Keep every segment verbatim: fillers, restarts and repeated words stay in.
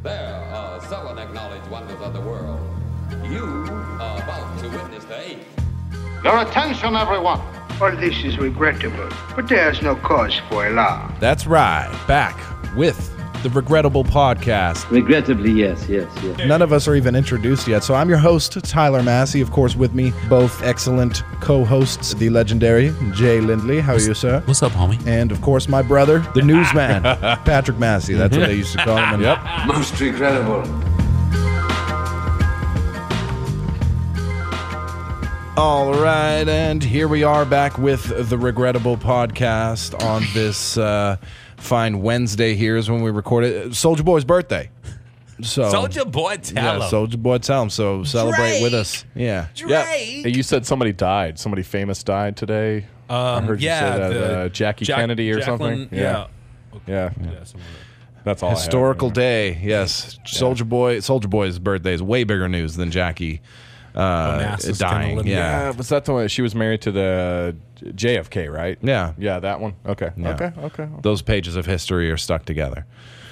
There are seven acknowledged wonders of the world. You are about to witness the eighth. Your attention, everyone. All this is regrettable, but there's no cause for alarm. That's right. Back with the Regrettable Podcast. Regrettably, yes, yes, yes. None of us are even introduced yet, so I'm your host, Tyler Massey. Of course, with me, both excellent co-hosts, the legendary Jay Lindley. How are you, sir? What's up, homie? And, of course, my brother, the newsman, Patrick Massey. That's what they used to call him. And Yep. Most regrettable. All right, and here we are back with the Regrettable Podcast on this uh, fine Wednesday. Here is when we record it. Soulja Boy's birthday. So Soulja Boy, tell yeah, him. Soulja Boy, tell him. So celebrate Drake. with us. Yeah. Drake. Yeah, you said somebody died. Somebody famous died today. Um, I heard yeah, you say that the uh, Jackie Jack- Kennedy or Jacqueline, something. Yeah. yeah, Yeah, something like That's all. Historical I have. day. Yes. Soulja Boy. Soulja Boy's birthday is way bigger news than Jackie uh, Onassis dying. Kennedy. Yeah. Yeah, was that the one? She was married to the J F K, right? Yeah. Yeah, that one. Okay. Yeah. Okay. Okay. Those pages of history are stuck together.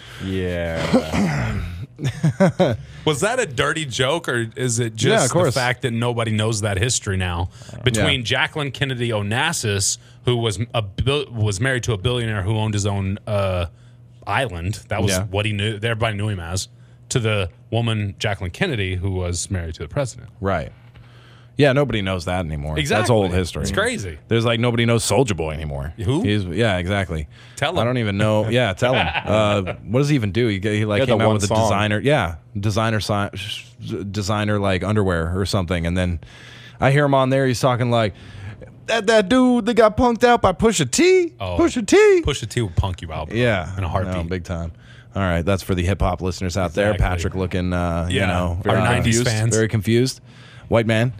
Yeah. Was that a dirty joke, or is it Yeah, just of course. the fact that nobody knows that history now? Between Yeah. Jacqueline Kennedy Onassis, who was a bil- was married to a billionaire who owned his own uh, island. That was Yeah. what he knew. Everybody knew him as. To the woman Jacqueline Kennedy, who was married to the president. Right. Yeah, nobody knows that anymore. Exactly. That's old history. It's crazy. There's like nobody knows Soulja Boy anymore. Who? He's, yeah, exactly. Tell I him. don't even know. Yeah, tell him. Uh, what does he even do? He, he like He had came the out one with a song. designer. Yeah, designer si- designer like underwear or something. And then I hear him on there. He's talking like that. That dude that got punked out by Pusha T. Oh. Pusha T. Pusha T will punk you out. Bro, Yeah, in a heartbeat. No, big time. All right, that's for the hip hop listeners out there. Exactly. Patrick looking, uh, you Yeah, know, our uh, nineties confused, fans. very confused, white man.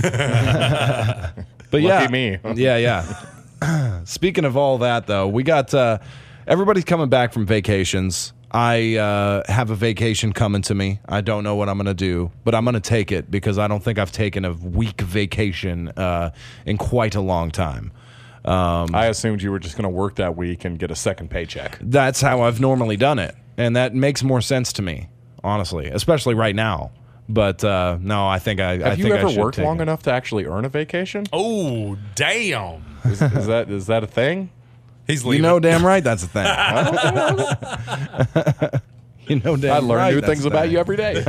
But Lucky yeah, me. yeah, yeah. Speaking of all that, though, we got uh, everybody's coming back from vacations. I uh, have a vacation coming to me. I don't know what I'm going to do, but I'm going to take it because I don't think I've taken a week vacation uh, in quite a long time. I assumed you were just going to work that week and get a second paycheck. That's how I've normally done it, and that makes more sense to me, honestly, especially right now. But uh, no, I think I. I Have you think I ever should worked take long it. enough to actually earn a vacation? Oh, damn. Is, is that is that a thing? He's You leaving. know, damn right, that's a thing. you know, damn I learn right, new that's things a about thing. you every day.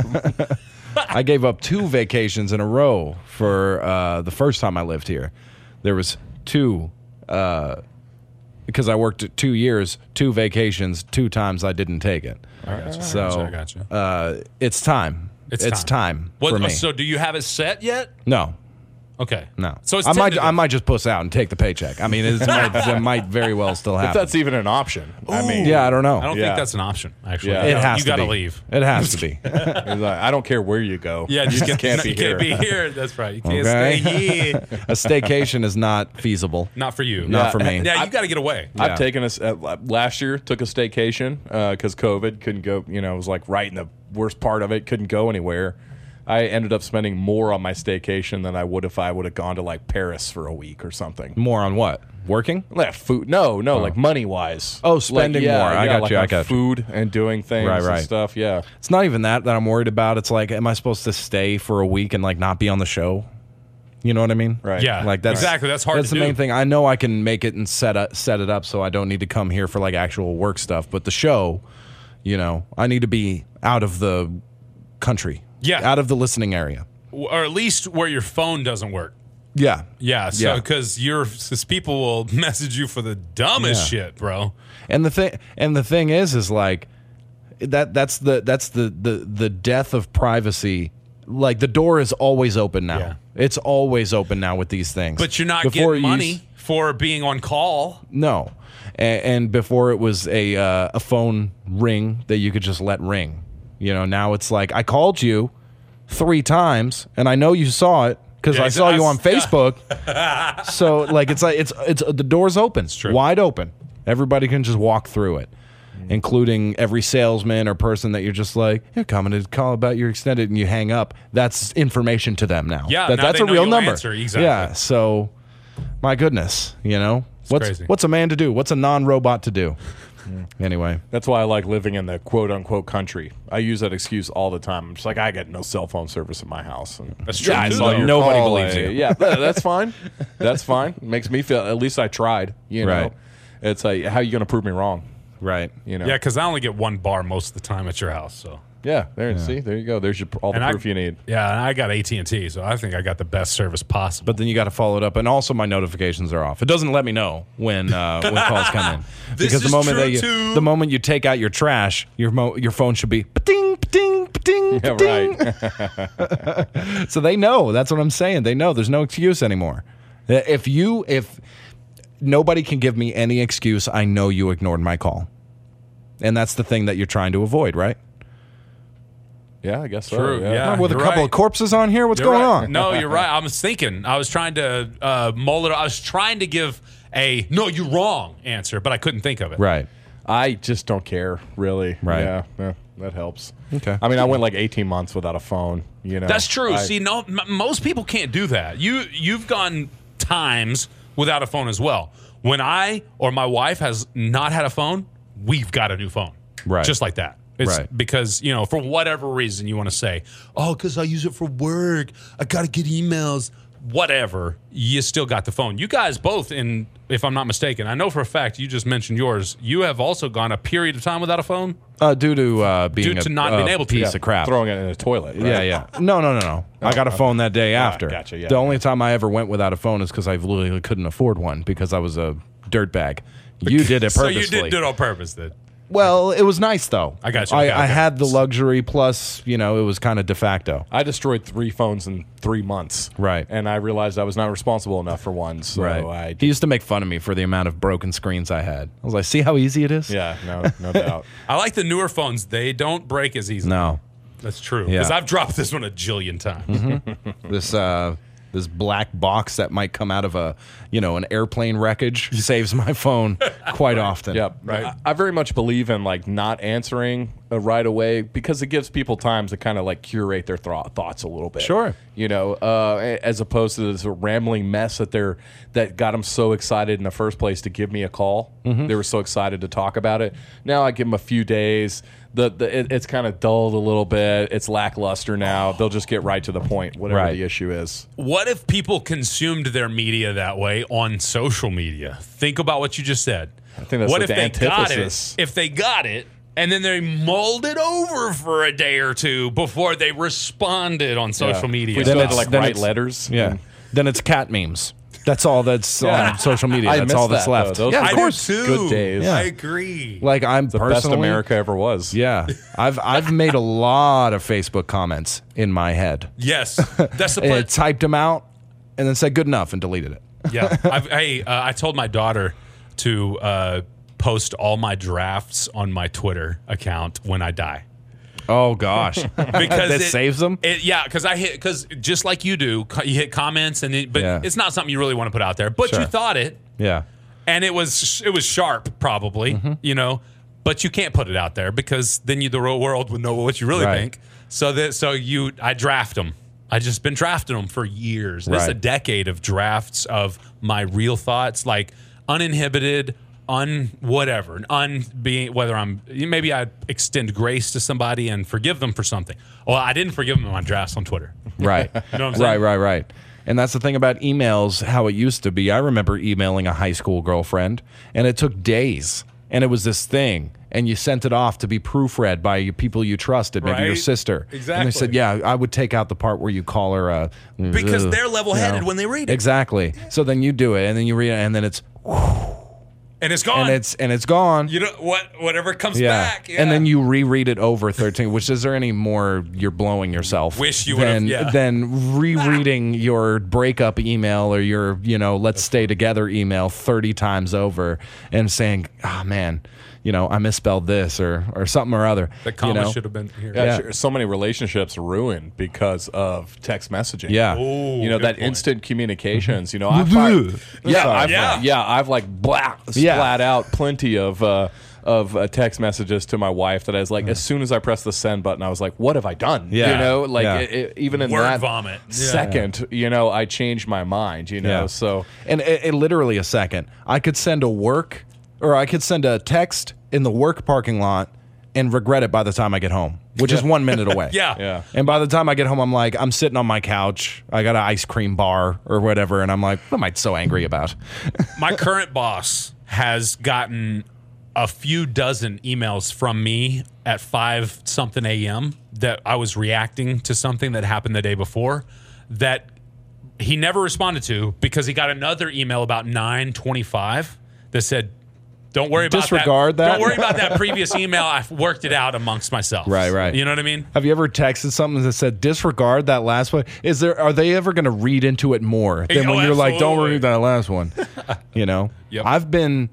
I gave up two vacations in a row for uh, the first time I lived here. There was two, uh, because I worked two years, two vacations, two times I didn't take it. I got you. So I got you. Uh, it's time. It's It's, time. time, What, for me. So, do you have it set yet? no, Okay. no. So it's I might, tentative. I might just puss out and take the paycheck. I mean, it's, might, it might very well still If happen. that's even an option. I mean, yeah, I don't know. I don't Yeah. think that's an option. Actually, Yeah. You it gotta- has You to got to be. leave. It has to be. it's like, I don't care where you go. Yeah, you just just can't be you here. Can't be here. That's right. You can't Okay. stay here. A staycation is not feasible. Not for you. Not for me. Yeah, you got to get away. Yeah. I've taken us uh, last year. Took a staycation because COVID couldn't go. You know, it was like right in the worst part of it. Couldn't go anywhere. I ended up spending more on my staycation than I would if I would have gone to like Paris for a week or something. More on what? Working? Like food? No, no, like money wise. Oh, spending like, yeah, more. I yeah, got like you, I on got you. food and doing things Right, right. and stuff. Yeah. It's not even that that I'm worried about. It's like, am I supposed to stay for a week and like not be on the show? You know what I mean? Right. Yeah. Like that's exactly. That's hard That's to the do. main thing. I know I can make it and set up, set it up so I don't need to come here for like actual work stuff. But the show, you know, I need to be out of the country. Yeah. Out of the listening area. Or at least where your phone doesn't work. Yeah. Yeah. So Yeah. because you're, because people will message you for the dumbest Yeah. shit, bro. And the thing and the thing is is like that that's the that's the the the death of privacy. Like the door is always open now. Yeah. It's always open now with these things. But you're not Before getting you money used- for being on call. No. And, and before it was a uh, a phone ring that you could just let ring. You know, now it's like I called you three times and I know you saw it because Yeah, I saw you on yeah. Facebook. So like it's like it's it's the door's open, true. wide open. Everybody can just walk through it, including every salesman or person that you're just like, you're coming to call about your extended, and you hang up. That's information to them now. Yeah, that, now that's they a know real you'll number. answer, exactly. Yeah, so my goodness, you know, what's crazy. what's a man to do? What's a non-robot to do? Anyway, That's why I like living in the quote unquote country. I use that excuse all the time. I'm just like, I get no cell phone service in my house. And That's true, Yeah, I too, saw though. your Nobody call, believes uh, you. Yeah, th- that's fine. That's fine. It makes me feel, at least I tried. You know, Right. It's like, how are you going to prove me wrong? right. You know, Yeah, because I only get one bar most of the time at your house. So yeah. There, see, there you go. There's your, all the and proof I, you need. Yeah, and I got A T and T, so I think I got the best service possible. But then you got to follow it up, and also my notifications are off. It doesn't let me know when uh, when calls come in This because the is moment true, that you too. the moment you take out your trash, your mo- your phone should be ding ding ding Yeah, ding. right. So they know. That's what I'm saying. They know. There's no excuse anymore. If you if nobody can give me any excuse, I know you ignored my call, and that's the thing that you're trying to avoid, right? Yeah, I guess so. True, yeah. With a you're couple right. of corpses on here, what's You're going right. on? No, you're right. I was thinking. I was trying to uh, mull it. I was trying to give a no, you're wrong answer, but I couldn't think of it. Right. I just don't care, really. Right. Yeah, yeah, that helps. Okay. I mean, I went like eighteen months without a phone. You know, That's true. I- See, no, m- most people can't do that. You you've gone times without a phone as well. When I or my wife has not had a phone, we've got a new phone. Right. Just like that. It's Right. because, you know, for whatever reason you want to say, oh, because I use it for work. I got to get emails. Whatever. You still got the phone. You guys both, in, if I'm not mistaken, I know for a fact you just mentioned yours. You have also gone a period of time without a phone. Uh, due to uh, being Due a, to not a being able to. piece Yeah. of crap. throwing it in the toilet. Right? Yeah, yeah. No, no, no, no. I got a phone that day after. gotcha, yeah, the yeah. only time I ever went without a phone is because I literally couldn't afford one because I was a dirtbag. You did it So purposely. you did do it on purpose then. Well, it was nice though. I got you. I, Okay, I okay. had the luxury plus, you know, it was kind of de facto. I destroyed three phones in three months. Right. And I realized I was not responsible enough for one. So I. He used to make fun of me for the amount of broken screens I had. I was like, see how easy it is? Yeah, no, no doubt. I like the newer phones. They don't break as easily. No. That's true. Yeah. Because I've dropped this one a jillion times. This uh this black box that might come out of a, you know, an airplane wreckage saves my phone quite often. Yep. Right. I, I very much believe in like not answering uh, right away because it gives people time to kind of like curate their thro- thoughts a little bit. Sure. You know, uh, a- as opposed to this rambling mess that they're that got them so excited in the first place to give me a call. Mm-hmm. They were so excited to talk about it. Now I give them a few days. The, the it, it's kind of dulled a little bit. It's lackluster now. They'll just get right to the point, whatever Right. the issue is. What if people consumed their media that way on social media? Think about what you just said. I think that's what like if the they got antithesis. it? If they got it and then they mulled it over for a day or two before they responded on social Yeah. media. We Then still had it's- to like then write it's- letters. Yeah. and- Then it's cat memes. That's all that's Yeah. on social media. I That's miss all that's that, left. though. Those yeah, were of I course. do too. Good days. Yeah. I agree. Like I'm The personally, best America ever was. Yeah, I've I've made a lot of Facebook comments in my head. Yes. That's the I plan. typed them out and then said good enough and deleted it. Yeah. I've, hey, uh, I told my daughter to uh, post all my drafts on my Twitter account when I die. Oh gosh, Because that it- saves them. It, yeah, because I hit because just like you do, co- you hit comments and it, but Yeah. it's not something you really want to put out there. But Sure. you thought it, Yeah, and it was it was sharp, probably, Mm-hmm. you know. But you can't put it out there because then you the real world would know what you really Right. think. So that so you I draft them. I just been drafting them for years. This is a Right. decade of drafts of my real thoughts, like uninhibited, un whatever, un being whether I'm maybe I extend grace to somebody and forgive them for something. Well, I didn't forgive them in my drafts on Twitter. right, know what I'm right, saying? right, right. And that's the thing about emails, how it used to be. I remember emailing a high school girlfriend, and it took days, and it was this thing, and you sent it off to be proofread by your people you trusted, maybe your Right. sister. And they Exactly. said, yeah, I would take out the part where you call her uh, Because ugh, they're level-headed you know. when they read it. Exactly. So then you do it, and then you read it, and then it's And it's gone. and it's and it's gone. you know what whatever comes Yeah. back. Yeah. And then you reread it over thirteen, which is there any more you're blowing yourself Wish you would've- than, yeah. than rereading your breakup email or your, you know, let's stay together email thirty times over and saying, oh man, you know, I misspelled this or or something or other. the you comma know? should have been here. Yeah, Yeah. sure. So many relationships ruined because of text messaging. Yeah. Ooh, you know good that point. instant communications. You know, I've find, yeah, I've, Yeah. yeah, I've like blah, Yeah. splat out plenty of uh, of uh, text messages to my wife that I was like, as soon as I pressed the send button, I was like, what have I done? Yeah. You know, like Yeah. it, it, even in Word that vomit. Yeah. second, you know, I changed my mind. You know, Yeah. so And it, it literally a second. I could send a work or I could send a text in the work parking lot and regret it by the time I get home, which is one minute away. Yeah. Yeah. And by the time I get home, I'm like, I'm sitting on my couch. I got an ice cream bar or whatever. And I'm like, what am I so angry about? My current boss has gotten a few dozen emails from me at five something a m that I was reacting to something that happened the day before that he never responded to because he got another email about nine twenty-five that said, don't worry about Disregard that. Don't worry about that previous email. I've worked it out amongst myself. Right, right. You know what I mean? Have you ever texted something that said disregard that last one? Is there are they ever going to read into it more than Oh, when you're like, don't absolutely. read that last one? You know, Yep. I've been,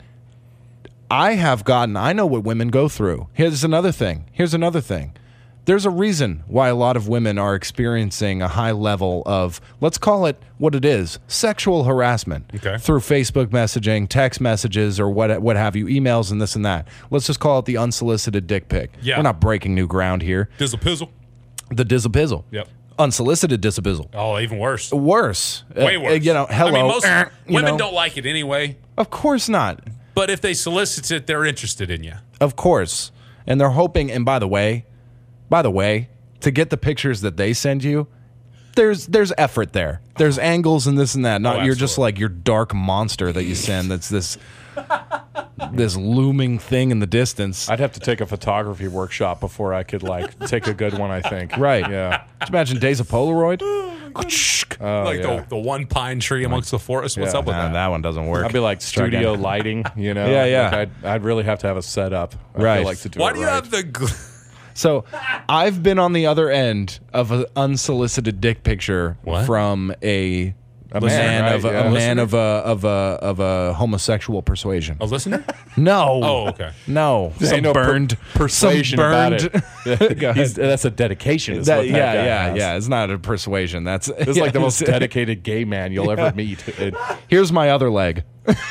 I have gotten. I know what women go through. Here's another thing. Here's another thing. There's a reason why a lot of women are experiencing a high level of, let's call it what it is, sexual harassment Okay. through Facebook messaging, text messages, or what what have you, emails and this and that. Let's just call it the unsolicited dick pic. Yeah. We're not breaking new ground here. Dizzle pizzle. The dizzle pizzle. Yep. Unsolicited dizzle. Oh, even worse. Worse. Way Uh, worse. you know, hello. I mean, most uh, you women know. don't like it anyway, Of course not. but if they solicit it, they're interested in you. Of course. And they're hoping, and by the way, by the way, to get the pictures that they send you, there's there's effort there. There's angles and this and that. Not Oh, you're just absolutely. like your dark monster that you send that's this this looming thing in the distance. I'd have to take a photography workshop before I could like take a good one. I think. Right. Yeah. Could you imagine days of Polaroid? Oh, like yeah. the, the one pine tree amongst the forest. What's Yeah. up with Nah, that? that one doesn't work. I'd be like Try again. studio lighting, you know. Yeah, yeah. Like I'd, I'd really have to have a setup. I Right. feel like to do Why it do you right. have the? Gl- So I've been on the other end of an unsolicited dick picture What? from a, a Listener, man right? of a, Yeah. a man of a of a of a homosexual persuasion. a listener? No. Oh, okay. No. There Some ain't no per- burned persuasion some about burned. it. Go ahead. He's, that's a dedication. Is That- what that yeah, guy yeah, has. yeah. It's not a persuasion. That's It's like the most dedicated gay man you'll ever meet. It- Here's my other leg.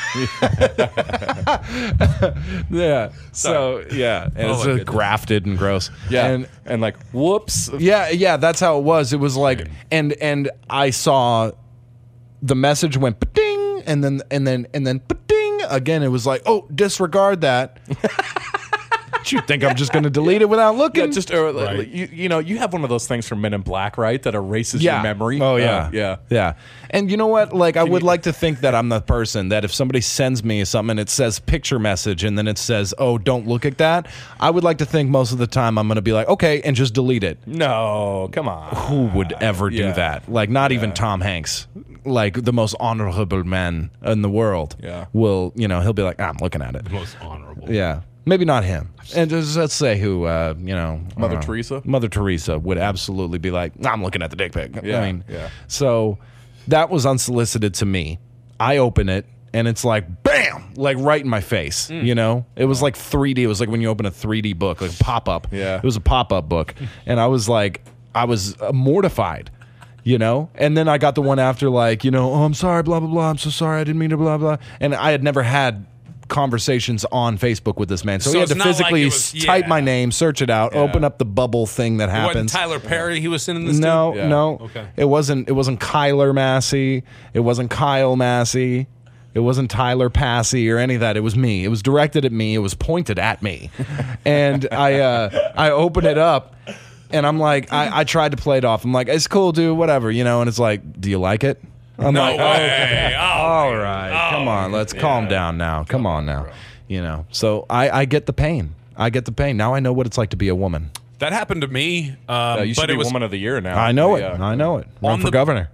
Yeah. So yeah, and Oh, it's my uh, goodness. grafted and gross. yeah, And and, like whoops. yeah, yeah. That's how it was. It was like, and and I saw the message went ba-ding, and then and then and then ba-ding again. It was like, oh, disregard that. You think I'm just going to delete it without looking? Yeah, just uh, Right. you, you know, you have one of those things from Men in Black, right? That erases yeah. your memory. Oh Uh, yeah, yeah. yeah. And you know what? Like, I would like to think that I'm the person that if somebody sends me something and it says picture message and then it says, oh, don't look at that. I would like to think most of the time I'm going to be like, okay, and just delete it. No, come on. Who would ever do yeah. that? Like, not even Tom Hanks, like the most honorable man in the world. Yeah. Will you know? He'll be like, ah, I'm looking at it. Most honorable. Yeah. Maybe not him. And just, let's say who, uh, you know, I Mother don't know. Teresa? Mother Teresa would absolutely be like, I'm looking at the dick pic. Yeah, I mean, yeah. so that was unsolicited to me. I open it and it's like, bam, like right in my face. Mm. You know, it was like three D. It was like when you open a three D book, like pop up. Yeah. It was a pop up book. And I was like, I was uh, mortified. You know, and then I got the one after, like, you know, oh, I'm sorry, blah blah blah. I'm so sorry, I didn't mean to, blah blah. And I had never had conversations on Facebook with this man, so, So he had it's to not like physically it was- s- type yeah. my name, search it out, open up the bubble thing that It wasn't happens. Tyler Perry he was sending this No, to? Yeah. no, Okay. it wasn't. It wasn't Kyler Massey. It wasn't Kyle Massey. It wasn't Tyler Passy or any of that. It was me. It was directed at me. It was pointed at me, and I uh, I open it up. And I'm like, I, I tried to play it off. I'm like, it's cool, dude, whatever, you know. And it's like, do you like it? I'm No like, way. Oh, all right, oh, come on, let's calm down now. Come on now, you know. So I, I get the pain. I get the pain. Now I know what it's like to be a woman. That happened to me. Um, Uh, you should but be it was Woman of the Year now. I know it. Yeah. I know it. Run On for the- governor.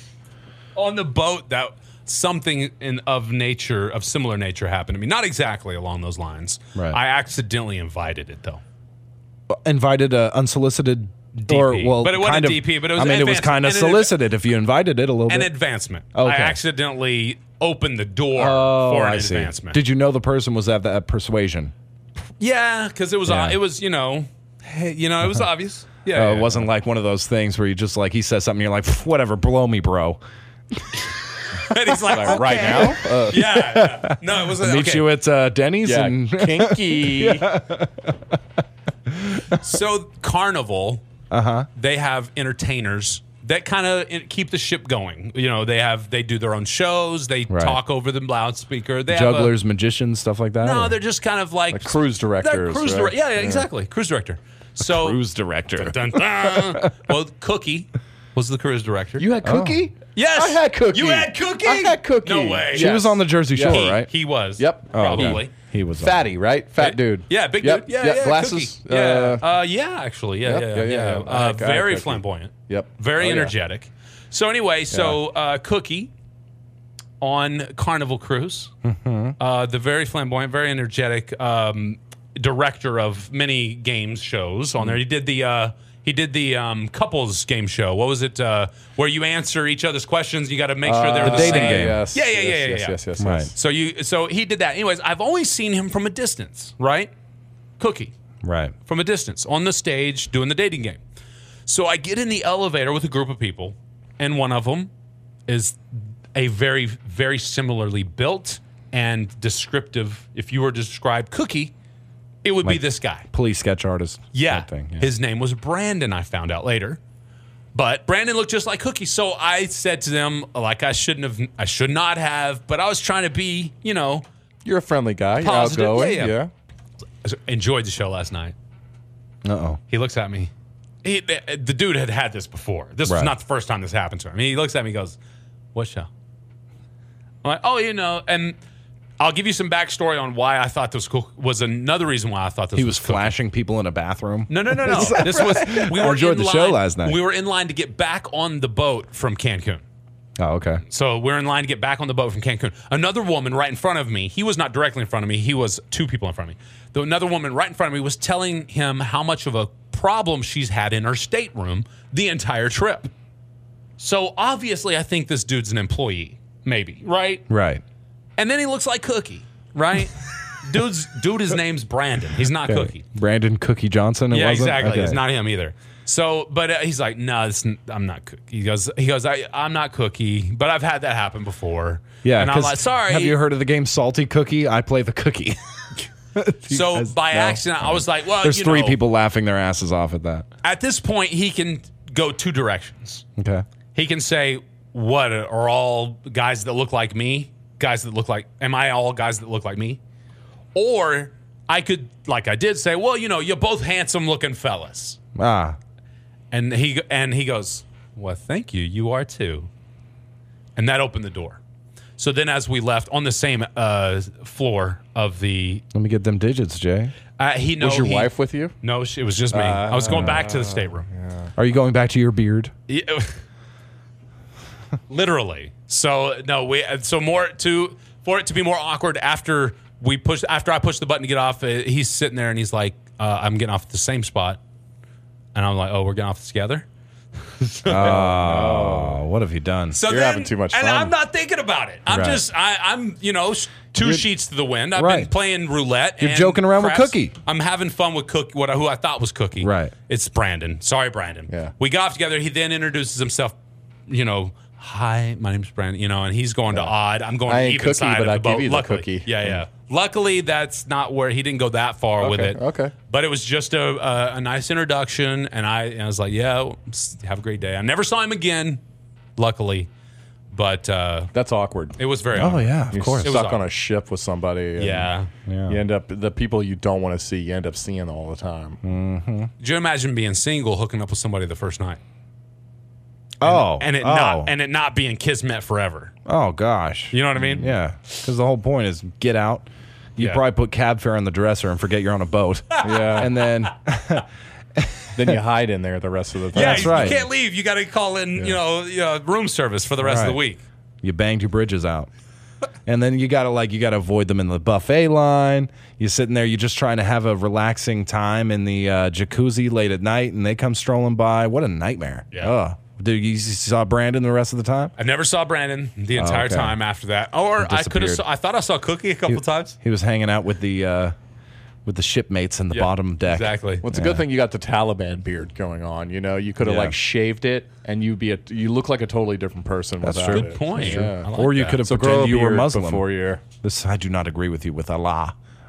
on the boat that something in of nature of similar nature happened to me. Not exactly along those lines. Right. I accidentally invited it though. Invited a unsolicited or D P. well, But it wasn't kind of, D P, but it was I mean, it was advanced- kind of and an adva- solicited if you invited it a little An bit. advancement. Okay. I accidentally opened the door Oh, for an I see. advancement. Did you know the person was at that persuasion? yeah, because it was Yeah. uh, it was you know, hey, you know it was obvious. Yeah, Uh, yeah, it wasn't like one of those things where you just like he says something, you're like, "Pff, whatever, blow me, bro. yeah. And he's like, Like, right now? Uh, yeah, yeah. No, it wasn't. Meet okay. you at uh, Denny's yeah, and kinky. So Carnival, uh-huh. they have entertainers that kind of keep the ship going. You know, they have they do their own shows. They Right. talk over the loudspeaker. They Jugglers, have a, magicians, stuff like that. no, or- they're just kind of like, Like cruise they're directors. Cruise right? direct- yeah, yeah, exactly. Cruise director. So cruise director. Dun, dun. Well, Cookie was the cruise director. You had Cookie? Yes, I had Cookie. You had Cookie. I had Cookie. No way. She Yes. was on the Jersey Shore, he, right? he was. Yep. Oh, okay. Probably. He was on- Fatty, right? Fat dude. Yeah, big Yep. dude. Yeah, Yep. yeah. Glasses. Cookie. Yeah. Uh, Uh, yeah, actually. Yeah, Yep, yeah, yeah, yeah. yeah, yeah. Uh, I had very Cookie. flamboyant. Yep. Very Oh, yeah. energetic. So anyway, so uh, Cookie on Carnival Cruise, Mm-hmm. uh, the very flamboyant, very energetic um, director of many games shows on there. He did the uh, he did the um, couples game show. What was it? Uh, where you answer each other's questions. You got to make sure they're Uh, the dating same. game. Yes. Yeah, yeah, yeah, yes, yeah, yes, yeah. yes, yes, Right. yes. So you so he did that. Anyways, I've always seen him from a distance, right? Cookie. Right. From a distance on the stage doing the dating game. So I get in the elevator with a group of people, and one of them is a very, very similarly built and descriptive. If you were to describe Cookie, it would be Like- this guy. Police sketch artist. Yeah. type thing. Yeah. His name was Brandon, I found out later. But Brandon looked just like Cookie. So I said to them, like I shouldn't have, I should not have, but I was trying to be, you know, You're a friendly guy. You're Positive. outgoing. Yeah, Yeah. yeah. enjoyed the show last night. Uh-oh. He looks at me. He, the, the dude had had this before. This was Right. not the first time this happened to him. He looks at me and goes, what show? I'm like, oh, you know, and I'll give you some backstory on why I thought this was cool. Was another reason why I thought this He was was cool. flashing people in a bathroom. No, no, no, no. This was we were enjoyed in the show line- last night. We were in line to get back on the boat from Cancun. Oh, okay. So we're in line to get back on the boat from Cancun. Another woman right in front of me, he was not directly in front of me, he was two people in front of me. The, another woman right in front of me was telling him how much of a problem she's had in her stateroom the entire trip. So obviously, I think this dude's an employee, maybe, right? Right. And then he looks like Cookie, right? Dude's dude, his name's Brandon. He's not Okay. Cookie. Brandon Cookie Johnson. It Yeah, wasn't? exactly. Okay. It's not him either. So, but uh, he's like, no, it's n- I'm not Cookie. He goes, he goes, I, I'm not Cookie, but I've had that happen before. Yeah. and I'm 'cause like, sorry. Have you heard of the game Salty Cookie? I play the cookie. So Has- by no? accident, I was like, well, There's you three know, people laughing their asses off at that. At this point, he can go two directions. Okay. He can say, what are all guys that look like me? Guys that look like, am I all guys that look like me? Or I could, like I did, say, well, you know, you're both handsome looking fellas. Ah. And he and he goes, well, thank you. You are too. And that opened the door. So then as we left on the same uh, floor of the, Let me get them digits, Jay. uh, he know Was your he- wife with you? No, she- it was just me. I was going back to the stateroom. Are you going back to your beard? Yeah. Literally. So no, we so more to for it to be more awkward after we push after I push the button to get off. Uh, he's sitting there and he's like, uh, "I'm getting off at the same spot," and I'm like, "Oh, we're getting off together." Oh, what have you done? So You're then- having too much and fun. I'm not thinking about it. I'm Right. just I, I'm you know sh- 2 sheets to the wind. I've been Right. playing roulette. You're and joking around with craps. Cookie. I'm having fun with Cookie. What who I thought was Cookie. Right. It's Brandon. Sorry, Brandon. Yeah. We got off together. He then introduces himself. You know, hi, my name's Brandon. You know, and he's going to odd. I'm going I to ain't even Cookie, side but of the I'll give boat. you the Luckily, cookie. yeah, yeah. Luckily, that's not where he didn't go that far with Okay, it. okay. But it was just a, a, a nice introduction, and I, and I was like, yeah, have a great day. I never saw him again, luckily, but uh, That's awkward. it was very. Oh, awkward. yeah, of You're course. It was stuck on awkward. a ship with somebody. and Yeah. Yeah. You end up the people you don't want to see. You end up seeing all the time. Could you imagine being single, hooking up with somebody the first night, Oh. and it oh. not and it not being kismet forever? Oh, gosh. You know what I mean? Yeah. Because the whole point is get out. You Yeah. probably put cab fare on the dresser and forget you're on a boat. Yeah. And then, Then you hide in there the rest of the time. Yeah, That's you, right. you can't leave. You got to call in, you know, you know, room service for the rest of the Right. week. you banged your bridges out. And then you gotta like you gotta avoid them in the buffet line. You're sitting there, you're just trying to have a relaxing time in the uh, jacuzzi late at night, and they come strolling by. What a nightmare! Yeah. Ugh. Dude, you saw Brandon the rest of the time? I never saw Brandon the entire okay. time after that. Or I could have. disappeared. I thought I saw Cookie a couple times. He was hanging out with the uh, with the shipmates in the Yeah, bottom deck. Exactly. Well, it's a good thing you got the Taliban beard going on. You know, you could have Yeah. like shaved it, and you'd be a you look like a totally different person. That's without true. it. Good point. Yeah. I like Or you that. could have So grow pretended a you were beard Muslim. before you're. This I do not agree with you with Allah.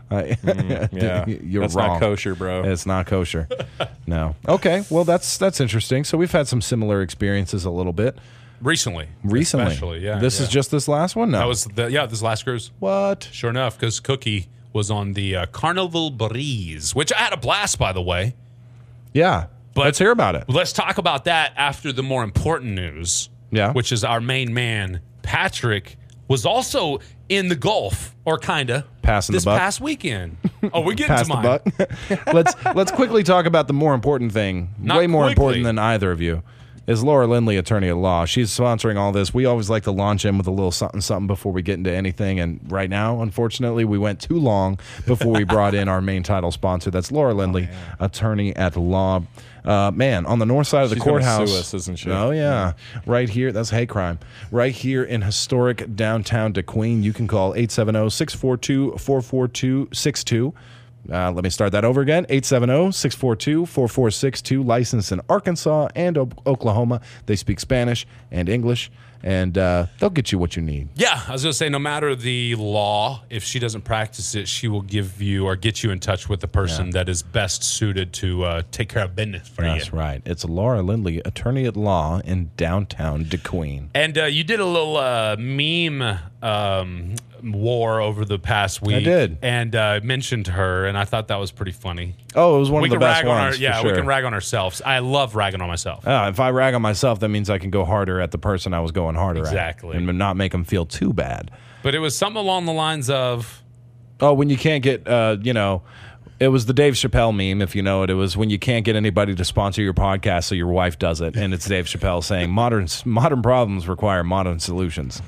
I, Yeah, you're that's wrong. not kosher, bro. It's not kosher. No. Okay. Well, that's that's interesting. So we've had some similar experiences a little bit Recently. recently. Especially, yeah. This yeah. is just this last one. No. That was the yeah. This last cruise. what? Sure enough, because Cookie was on the uh, Carnival Breeze, which I had a blast, by the way. Yeah. But Let's hear about it. Let's talk about that after the more important news. Yeah. Which is our main man, Patrick, was also in the Gulf, or kinda, Passing the this buck. past weekend. Oh, we're getting Pass to the mine. buck. let's let's quickly talk about the more important thing. Not way more quickly. important than either of you. Is Laura Lindley, attorney at law. She's sponsoring all this. We always like to launch in with a little something, something before we get into anything. And right now, unfortunately, we went too long before we brought in our main title sponsor. That's Laura Lindley, oh, attorney at law. Uh, man, on the north side of the She's gonna courthouse. sue us, isn't she? Oh, yeah. Right here. That's hate crime. Right here in historic downtown DeQueen, you can call eight seven zero, six four two, four four two six two. Uh, let me start that over again. eight seven zero, six four two, four four six two. Licensed in Arkansas and o- Oklahoma. They speak Spanish and English, and uh, they'll get you what you need. Yeah, I was going to say, no matter the law, if she doesn't practice it, she will give you or get you in touch with the person Yeah. that is best suited to uh, take care of business for That's you. right. It's Laura Lindley, attorney at law in downtown DeQueen. And uh, you did a little uh, meme um, war over the past week. did. And uh, mentioned her, and I thought that was pretty funny. Oh, it was one we of the can best rag on our, ones. for yeah, we sure. can rag on ourselves. I love ragging on myself. Uh, if I rag on myself, that means I can go harder at the person I was going harder Exactly. at. And not make them feel too bad. But it was something along the lines of, Oh, when you can't get, uh, you know, it was the Dave Chappelle meme, if you know it. It was when you can't get anybody to sponsor your podcast, so your wife does it. And it's Dave Chappelle saying, modern modern problems require modern solutions.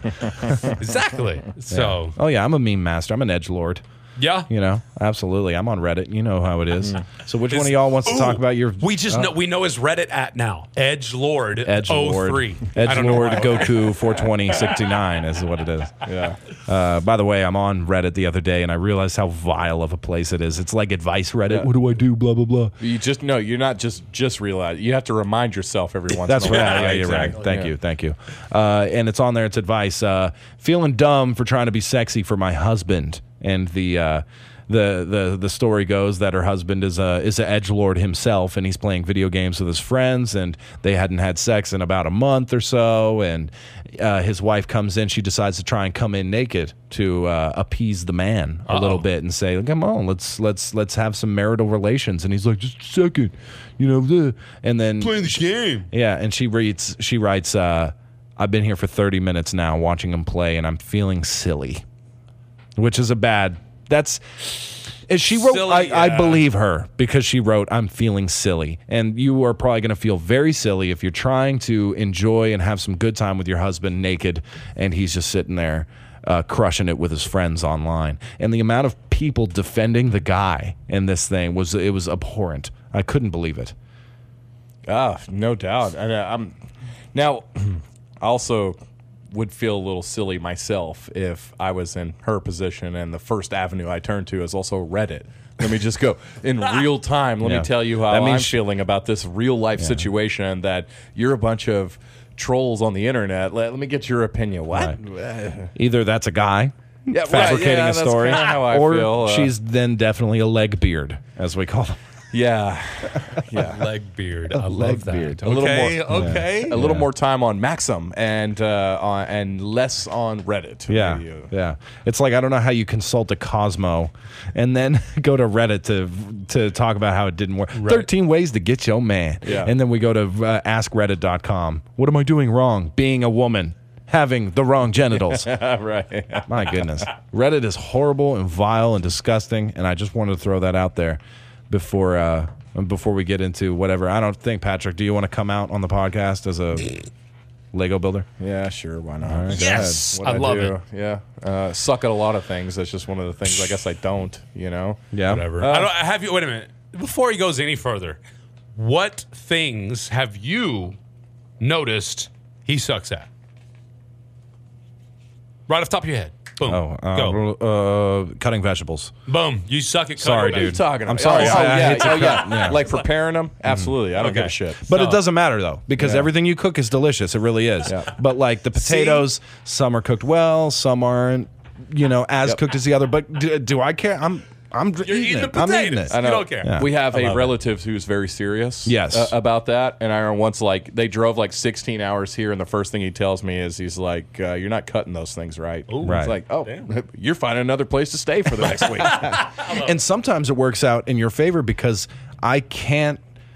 exactly. So, Oh, yeah, I'm a meme master. I'm an edgelord. yeah. You know, absolutely. I'm on Reddit. You know how it is. So which one Is- of y'all wants to Ooh, talk about your... We just know we know his Reddit at now. Edge Lord Edgelord. oh three. I don't know Edgelord why. Goku four twenty sixty-nine is what it is. Yeah. Uh, by the way, I'm on Reddit the other day, and I realized how vile of a place it is. It's like advice Reddit. Yeah. What do I do? Blah, blah, blah. You just no, you're not just just realize. You have to remind yourself every once. That's in a right. while. Yeah, you're exactly. right. Thank Yeah. you. Thank you. Uh, and it's on there. It's advice. Uh, feeling dumb for trying to be sexy for my husband. And the uh, the the the story goes that her husband is a is an edgelord himself, and he's playing video games with his friends, and they hadn't had sex in about a month or so. And uh, his wife comes in. She decides to try and come in naked to uh, appease the man a Uh-oh. little bit and say, "Come on, let's let's let's have some marital relations." And he's like, "Just a second, you know." The, and then Playing the game. yeah, and she reads. She writes, uh, "I've been here for thirty minutes now, watching him play, and I'm feeling silly," which is a bad. That's. And she wrote. Silly, I, I yeah. believe her because she wrote, "I'm feeling silly," and you are probably going to feel very silly if you're trying to enjoy and have some good time with your husband naked, and he's just sitting there. Uh, crushing it with his friends online, and the amount of people defending the guy in this thing was it was abhorrent. I couldn't believe it. Ah, no doubt. And uh, I'm now I also would feel a little silly myself if I was in her position and the first avenue I turn to is also Reddit. Let me just go in real time. Let Yeah. me tell you how That means I'm sh- feeling about this real life situation that you're a bunch of trolls on the internet. Let, let me get your opinion. What? Either that's a guy Yeah, right, fabricating yeah, a that's story, kinda how I or feel, uh, she's then definitely a leg beard, as we call them. Yeah. Yeah. Leg beard. I leg love that. beard. A little Okay, more- okay. A little more time on Maxim and uh, on, and less on Reddit. Yeah, Maybe, uh, yeah. It's like I don't know how you consult a Cosmo and then go to Reddit to to talk about how it didn't work. Thirteen ways to get your man. Yeah. And then we go to uh, ask reddit dot com. What am I doing wrong? Being a woman, having the wrong genitals. right. My goodness, Reddit is horrible and vile and disgusting, and I just wanted to throw that out there before uh, before we get into whatever. I don't think, Patrick, do you want to come out on the podcast as a Lego builder? Yeah, sure. Why not? right, go Yes, What I love do, it. Yeah, uh, suck at a lot of things. That's just one of the things. I guess I don't. You know. Yeah, Whatever. I don't, have you? Wait a minute. Before he goes any further, what things have you noticed he sucks at? Right off the top of your head. Boom. Oh, Go. uh, uh, cutting vegetables. Boom. You suck at cutting. Sorry, What are you dude. talking about? I'm sorry. Oh, I- I yeah, hate to oh, yeah. cut- yeah. Like preparing them. Absolutely. I don't give Okay. a shit. But it So- doesn't matter though, because Yeah. everything you cook is delicious. It really is. Yeah. But like the potatoes, some are cooked well, some aren't, you know, as Yep. cooked as the other. But do, do I care? I'm I'm You're eating, eating it. the I'm eating potatoes. it. You don't care. Yeah. We have I a love it. relative who's very serious Yes. uh, about that. And I remember once, like, they drove like sixteen hours here, and the first thing he tells me is he's like, uh, you're not cutting those things right. Right. It's like, oh, you're finding another place to stay for the next week. And sometimes it works out in your favor because I can't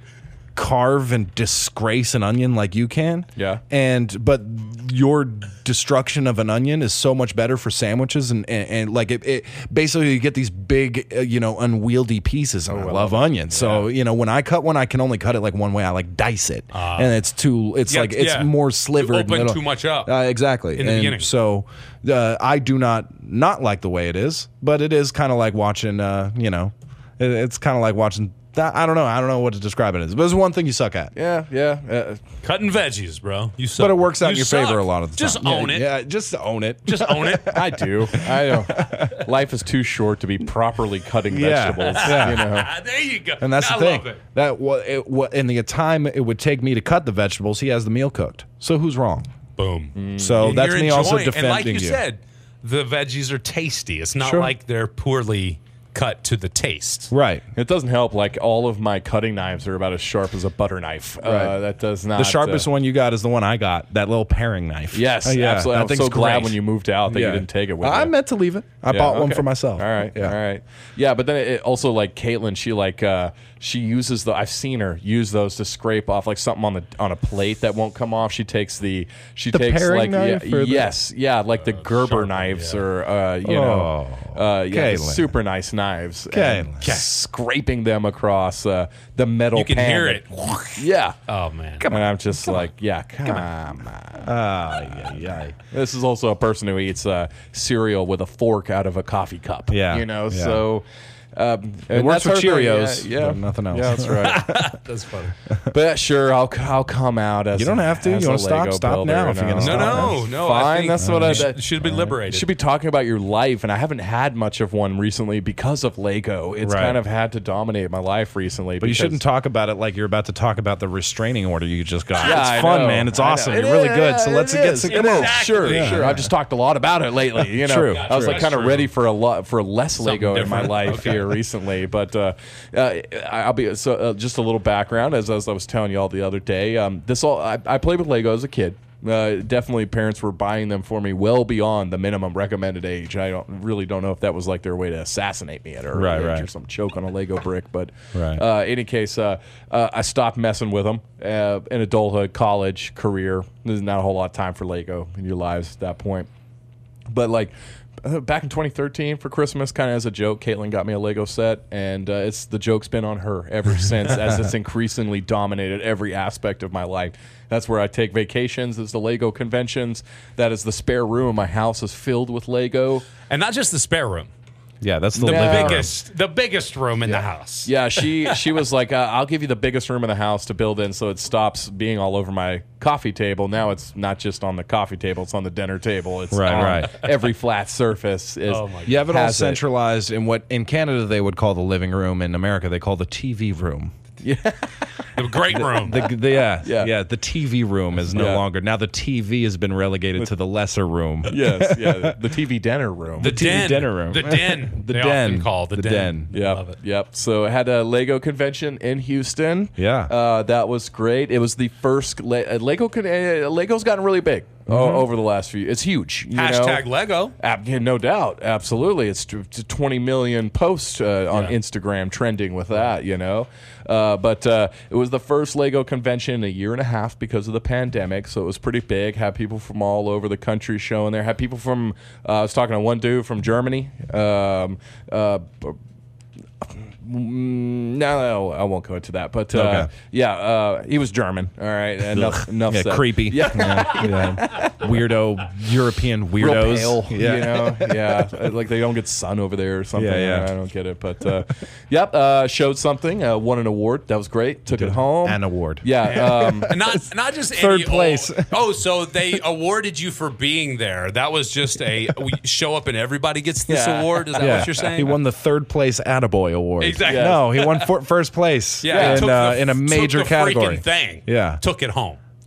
carve and disgrace an onion like you can. Yeah. And but your destruction of an onion is so much better for sandwiches and and, and like it, it basically you get these big uh, you know unwieldy pieces. And I, love onions. So you know when I cut one, I can only cut it like one way. I like dice it, Ah. and it's too. It's Yeah, like it's yeah. more You slivered. open little- too much up Uh, exactly. in the and beginning. So uh, I do not not like the way it is, but it is kind of like watching. Uh, you know, it, it's kind of like watching. That, I don't know. I don't know what to describe it as. But it's one thing you suck at. yeah, yeah. Uh, Cutting veggies, bro. You suck. But it works out You in your suck. favor a lot of the time. Just Yeah, own it. Yeah, just own it. Just own it. I do. I don't. Life is too short to be properly cutting Yeah. vegetables. Yeah. You know. There you go. And that's I the thing. love it. That what it, what in the time it would take me to cut the vegetables, he has the meal cooked. So who's wrong? Boom. So And that's you're me also enjoying- defending And like you, you. said, the veggies are tasty. It's not Sure. like they're poorly cut to the taste. Right. It doesn't help. Like all of my cutting knives are about as sharp as a butter knife. Uh, Right. that does not. The sharpest uh, one you got is the one I got. That little paring knife. Yes, Uh, yeah, absolutely. that I'm thing's so glad great. when you moved out that Yeah. you didn't take it with I you. meant to leave it. I Yeah, bought one okay. for myself. All right, Yeah. all right. Yeah, but then it also like Caitlin, she like uh, she uses the. I've seen her use those to scrape off like something on the on a plate that won't come off. She takes the she The takes paring like knife yeah, or the- yes, yeah, like the Gerber sharper, knives yeah. or uh, you know, uh, yeah, the Caitlin. super nice knives. Caitlin. And scraping them across uh, the metal. You can pan hear that- it. Yeah. Oh, man. and I'm just like, yeah, come, on. Ah, yeah, yeah. This is also a person who eats uh, cereal with a fork out of a coffee cup. Yeah, you know. yeah. So um, It and works that's with her thing. Cheerios, Yeah, yeah. but nothing else. Yeah, that's right. That's funny. But sure, I'll I'll come out as You don't a- have to. as You a wanna stop? Lego Stop builder, now if you're gonna no. No, stop. no, That's no. fine. I think That's what I- you should, that- should be liberated. You should be talking about your life, and I haven't had much of one recently because of Lego. It's Right. kind of had to dominate my life recently. But you because- shouldn't talk about it like you're about to talk about the restraining order you just got. Yeah, it's I fun, know. man. It's I know. awesome. It You're really is. good. So Yeah, let's it get is. some. It Come on. is. Sure, Yeah. sure. I've just talked a lot about it lately. You know, True. I was like That's kind of true. ready for a lot for less Lego in my different. life Okay. here recently. But uh, uh, I'll be so uh, just a little background as, as I was telling you all the other day. Um, this all I, I played with Lego as a kid. Uh, definitely, parents were buying them for me well beyond the minimum recommended age. I don't really don't know if that was like their way to assassinate me at an early Right, age right. or some choke on a Lego brick. But Right. uh, in any case, uh, uh, I stopped messing with them uh, in adulthood, college, career. There's not a whole lot of time for Lego in your lives at that point. But like uh, back in twenty thirteen for Christmas, kind of as a joke, Caitlin got me a Lego set, and uh, it's the joke's been on her ever since, as it's increasingly dominated every aspect of my life. That's where I take vacations. Is the Lego conventions. That is the spare room. My house is filled with Lego. and not just the spare room. Yeah, that's the The living room. biggest, the biggest room in the house. Yeah, she she was like, uh, I'll give you the biggest room in the house to build in, so it stops being all over my coffee table. Now it's not just on the coffee table; it's on the dinner table. It's Right, on right. every flat surface. Is, Oh my God. You have it all has it. centralized in what in Canada they would call the living room. In America, they call the T V room. The great room. The, the, yeah, Yeah. yeah, The T V room is no Yeah. longer. Now the T V has been relegated to the lesser room. Yes, yeah, the T V dinner room. the T V den. dinner room. The den. The they den. Often call the, The den. den. Yep, Love it. yep. So I had a Lego convention in Houston. Yeah. uh, that was great. It was the first Le- uh, Lego. Con- uh, Lego's gotten really big o- over the last few. It's huge. You Hashtag know? Lego. Ab- yeah, no doubt, absolutely. It's t- t- twenty million posts uh, on Yeah. Instagram trending with that, you know. Uh, but uh, it was the first Lego convention in a year and a half because of the pandemic, so it was pretty big. Had people from all over the country showing there. Had people from uh, I was talking to one dude from Germany. Um, uh, Mm, No, no, I won't go into that. But uh, Okay. yeah, uh, he was German. All right, enough, enough Yeah, said. creepy. Yeah, Yeah, yeah. Weirdo European real weirdos. pale. Yeah. You know, yeah, like they don't get sun over there or something. Yeah, yeah. I don't get it. But uh, yep, uh, showed something. Uh, won an award. That was great. Took it home. An award. Yeah. Um, And not not just Third any place. Oh, oh, so they awarded you for being there. That was just a we show up and everybody gets this Yeah. award. Is that Yeah. what you're saying? He won the third place Attaboy award. Exactly. No, he won for, first place Yeah, in, took uh, the- in a took major the category. freaking thing. Yeah. took it home.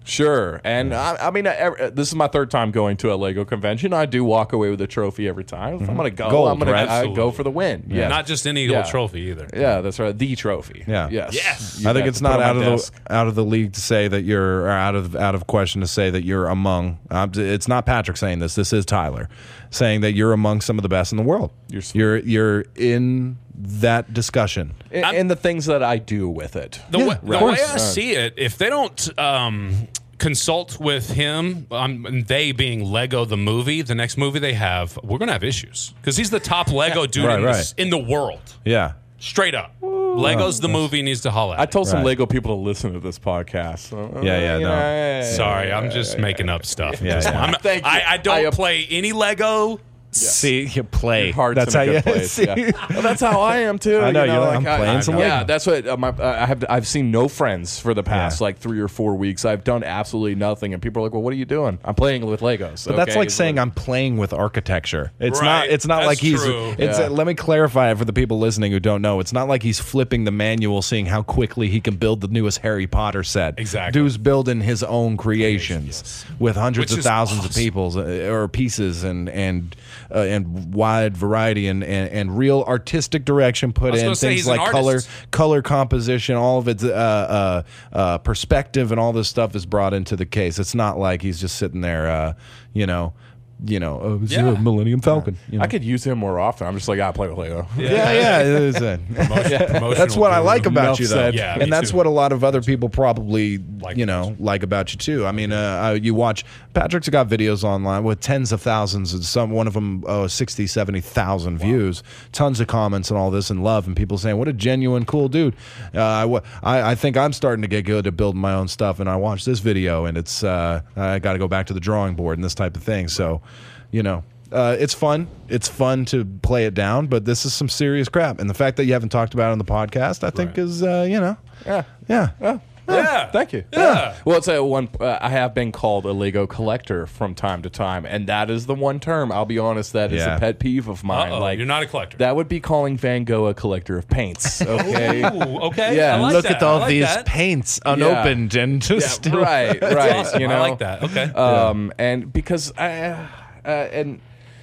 Sure, and I, I mean, I, I- this is my third time going to a Lego convention. I do walk away with a trophy every time. If I'm going to go, Gold, I'm going right? to go for the win. Yeah, Not just any Yeah. old trophy either. yeah, that's right. The trophy. Yeah. Yes. Yes. You I think have it's to put not it on out my of desk. the out of the league to say that you're or out of out of question to say that you're among. Uh, it's not Patrick saying this. This is Tyler saying that you're among some of the best in the world. You're sweet. you're you're in that discussion. And, and the things that I do with it. The, way, the right. way I Uh, see it, if they don't um, consult with him, um, and they being Lego the movie, the next movie they have, we're going to have issues. Because he's the top Lego dude Right, in, right. this, in the world. Yeah. Straight up. Lego's the movie needs to holler at I me. told some Right. Lego people to listen to this podcast. So, uh, Yeah, yeah, you no. know, yeah, yeah, Sorry, yeah, I'm just yeah, making up stuff. Yeah, yeah. I'm, Thank you. I, I don't I ap- play any Lego. See, you play. Heart's That's in how a you good place. see. Yeah. Well, that's how I am too. I know, you you're like, like, I'm I- playing I- some Yeah, Lego. that's what uh, my, uh, I have. I've seen no friends for the past Yeah. like three or four weeks. I've done absolutely nothing, and people are like, "Well, what are you doing?" I'm playing with Legos. But that's like saying I'm playing with architecture. It's not. Right. It's not That's like he's. true. It's. Yeah. Uh, let me clarify it for the people listening who don't know. It's not like he's flipping the manual, seeing how quickly he can build the newest Harry Potter set. Exactly. Dude's building his own creations Yes. with hundreds Which of is thousands of awesome. people's uh, or pieces and and uh, and wide variety and, and and real artistic direction put I was in gonna say, things he's an like color artist. color composition, all of its uh, uh, uh, perspective, and all this stuff is brought into the case. It's not like he's just sitting there, uh, you know, you know, oh, it's Yeah. a Millennium Falcon. You know? I could use him more often. I'm just like, I play with Lego. yeah, yeah. it is a- that's what I like about Enough you, though, said. Yeah, me and that's too. what a lot of other people probably, Like you about know, like about you too. I mean, uh, uh, you watch Patrick's got videos online with tens of thousands, and some one of them, oh, sixty, seventy thousand views, tons of comments and all this and love, and people saying, "What a genuine, cool dude." Uh, I, wa- I, I think I'm starting to get good at building my own stuff, and I watched this video, and it's uh, I got to go back to the drawing board and this type of thing. So, you know. Uh, it's fun. It's fun to play it down, but this is some serious crap. And the fact that you haven't talked about it on the podcast, I think, Right. is uh, you know, Yeah. yeah, Yeah. Thank you. Yeah. Well, it's a one. Uh, I have been called a Lego collector from time to time, and that is the one term. I'll be honest, that is Yeah. a pet peeve of mine. Uh-oh, like you're not a collector. That would be calling Van Gogh a collector of paints. Okay. Ooh, okay. Yeah, I like Look that. at all I like these that. paints unopened and just still. right. Right. Awesome. You know. I like that. Okay. Um, and because I, uh, uh, and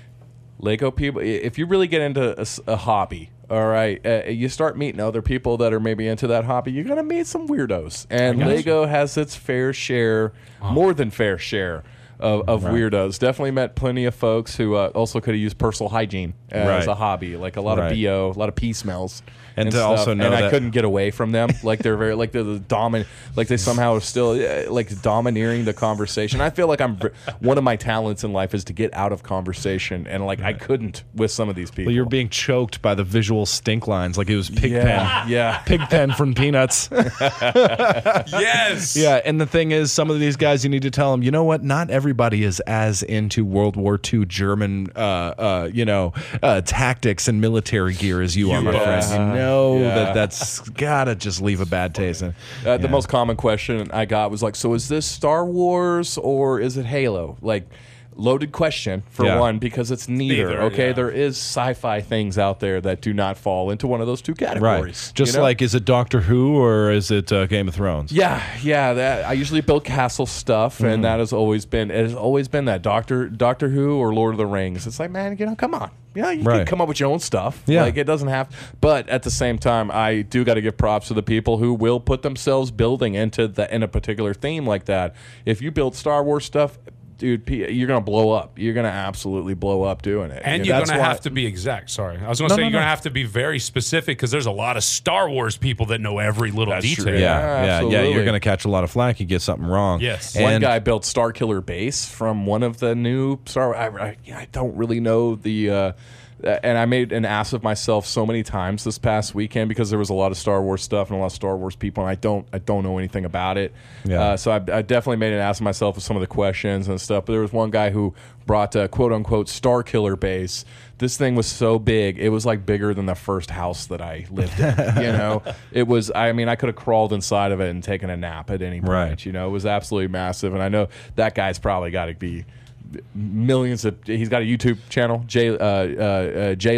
Lego people, i- if you really get into a, s- a hobby, all right, uh, you start meeting other people that are maybe into that hobby, you're gonna meet some weirdos, and gotcha. Lego has its fair share, more than fair share. Of, of weirdos. Definitely met plenty of folks who uh, also could have used personal hygiene as Right. a hobby, like a lot Right. of B O, a lot of pee smells, And to stuff. also know and I that- couldn't get away from them. Like they're very, like they're the dominant, like they somehow are still uh, like domineering the conversation. I feel like I'm one of my talents in life is to get out of conversation, and like I couldn't with some of these people. Well, you're being choked by the visual stink lines, like it was Pigpen. yeah, yeah. Pigpen from Peanuts. yes. Yeah, and the thing is, some of these guys, you need to tell them, you know what? Not everybody is as into World War Two German, uh, uh, you know, uh, tactics and military gear as you are, my Yeah. friend. You know Yeah. that that's gotta just leave a bad taste in. Uh, the Yeah. most common question I got was like, so is this Star Wars or is it Halo? Like, loaded question for Yeah. one, because it's neither. Neither, okay, yeah. there is sci-fi things out there that do not fall into one of those two Right. categories. Just you know? like, is it Doctor Who or is it uh, Game of Thrones? Yeah, yeah. That I usually build castle stuff, Mm-hmm. and that has always been it has always been that Doctor Doctor Who or Lord of the Rings. It's like, man, you know, come on. Yeah, you Right. can come up with your own stuff. Yeah. Like it doesn't have. But at the same time, I do got to give props to the people who will put themselves building into the in a particular theme like that. If you build Star Wars stuff, dude, P- you're gonna blow up. You're gonna absolutely blow up doing it. And You you're know? going to why- have to be exact. Sorry. I was going to No, say no, you're no. going to have to be very specific because there's a lot of Star Wars people that know every little That's detail. true. Yeah, yeah, yeah. absolutely. You're gonna catch a lot of flack. You get something wrong. Yes. One And- guy built Star Killer Base from one of the new Star. I, I, I don't really know the. Uh, and I made an ass of myself so many times this past weekend because there was a lot of Star Wars stuff and a lot of Star Wars people, and I don't, I don't know anything about it. Yeah. Uh, so I, I definitely made an ass of myself with some of the questions and stuff. But there was one guy who brought a quote unquote Star Killer Base. This thing was so big, it was like bigger than the first house that I lived in. You know, it was. I mean, I could have crawled inside of it and taken a nap at any point. Right. You know, it was absolutely massive, and I know that guy's probably got to be millions of. He's got a YouTube channel, Jay, uh, uh, uh, Jalen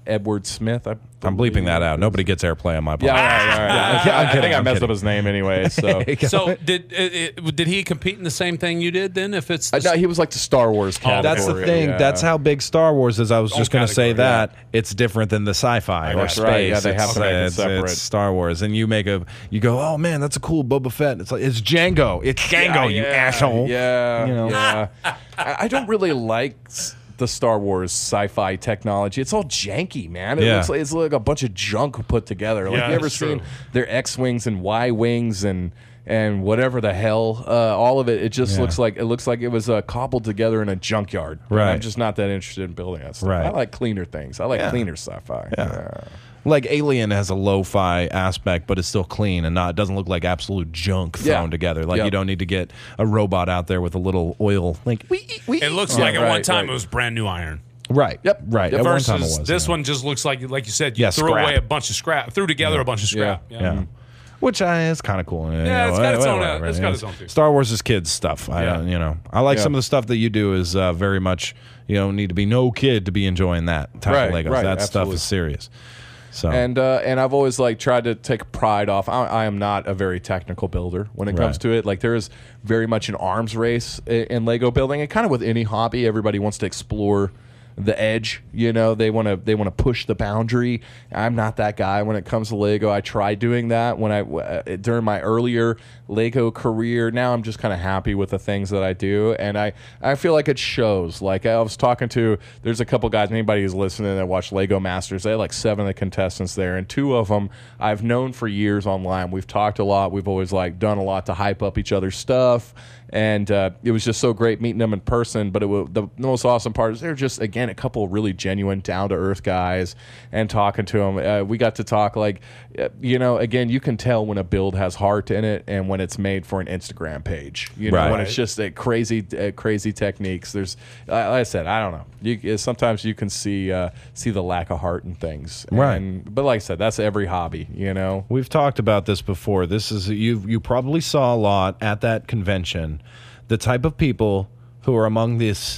Edward Smith. I I'm bleeping that out. Nobody gets airplay on my podcast. Yeah, all right, all right. I'm I, kidding, I I'm think kidding, I I'm messed kidding. up his name anyway. So, So did it, it, did he compete in the same thing you did then? If it's Uh, the no, he was like the Star Wars category. That's the thing. Yeah. That's how big Star Wars is. I was Own just going to say category, that it's different than the sci-fi or That's space. right. Yeah, they have it's, to make it it's, separate. it's Star Wars, and you make a you go, oh man, that's a cool Boba Fett. It's like it's Django. It's Django, you yeah, asshole. Yeah, You know? yeah. I, I don't really like s- the Star Wars sci-fi technology. It's all janky, man. It Yeah. looks like it's like a bunch of junk put together. Like Yeah, you ever that's seen true. their X-wings and Y-wings and and whatever the hell, uh, all of it. It just Yeah. looks like it looks like it was uh, cobbled together in a junkyard. And Right. I'm just not that interested in building that stuff. Right. I like cleaner things. I like Yeah. cleaner sci-fi. Yeah. Like Alien has a lo-fi aspect, but it's still clean and not. It doesn't look like absolute junk thrown Yeah. together. Like Yep. you don't need to get a robot out there with a little oil. Like we, we, It looks Yeah, like at one right, time right. it was brand new iron. right. Yep. Right. Yep. At one Versus time it was. this yeah. one just looks like, like you said, you Yeah, threw scrap. away a bunch of scrap, threw together a bunch of scrap. Yeah. Yeah. Which uh, is kind of cool. Yeah, it's got its own, uh, it's got its own too. Star Wars is kids stuff. I, Yeah. uh, you know, I like Yeah. some of the stuff that you do is uh, very much. You don't need to be no kid to be enjoying that type Right, of Legos. right, that stuff absolutely. is serious. So And uh, and I've always like tried to take pride off. I, I am not a very technical builder when it comes Right. to it. Like there is very much an arms race in, in Lego building, and kind of with any hobby, everybody wants to explore the edge. You know, they want to they want to push the boundary. I'm not that guy when it comes to Lego. I tried doing that when I uh, during my earlier Lego career. Now I'm just kind of happy with the things that I do, and I I feel like it shows. Like I was talking to, there's a couple guys. Anybody who's listening that watch Lego Masters, they had like seven of the contestants there, and two of them I've known for years online. We've talked a lot. We've always like done a lot to hype up each other's stuff. And uh, it was just so great meeting them in person. But it was, the most awesome part is they're just, again, a couple of really genuine, down-to-earth guys, and talking to them. Uh, we got to talk like, uh, you know, again, you can tell when a build has heart in it and when it's made for an Instagram page. You know, Right. when it's just uh, crazy, uh, crazy techniques. There's, uh, like I said, I don't know. You, sometimes you can see uh, see the lack of heart in things. Right. And, but like I said, that's every hobby, you know. we've talked about this before. This is you. You probably saw a lot at that convention. The type of people who are among this.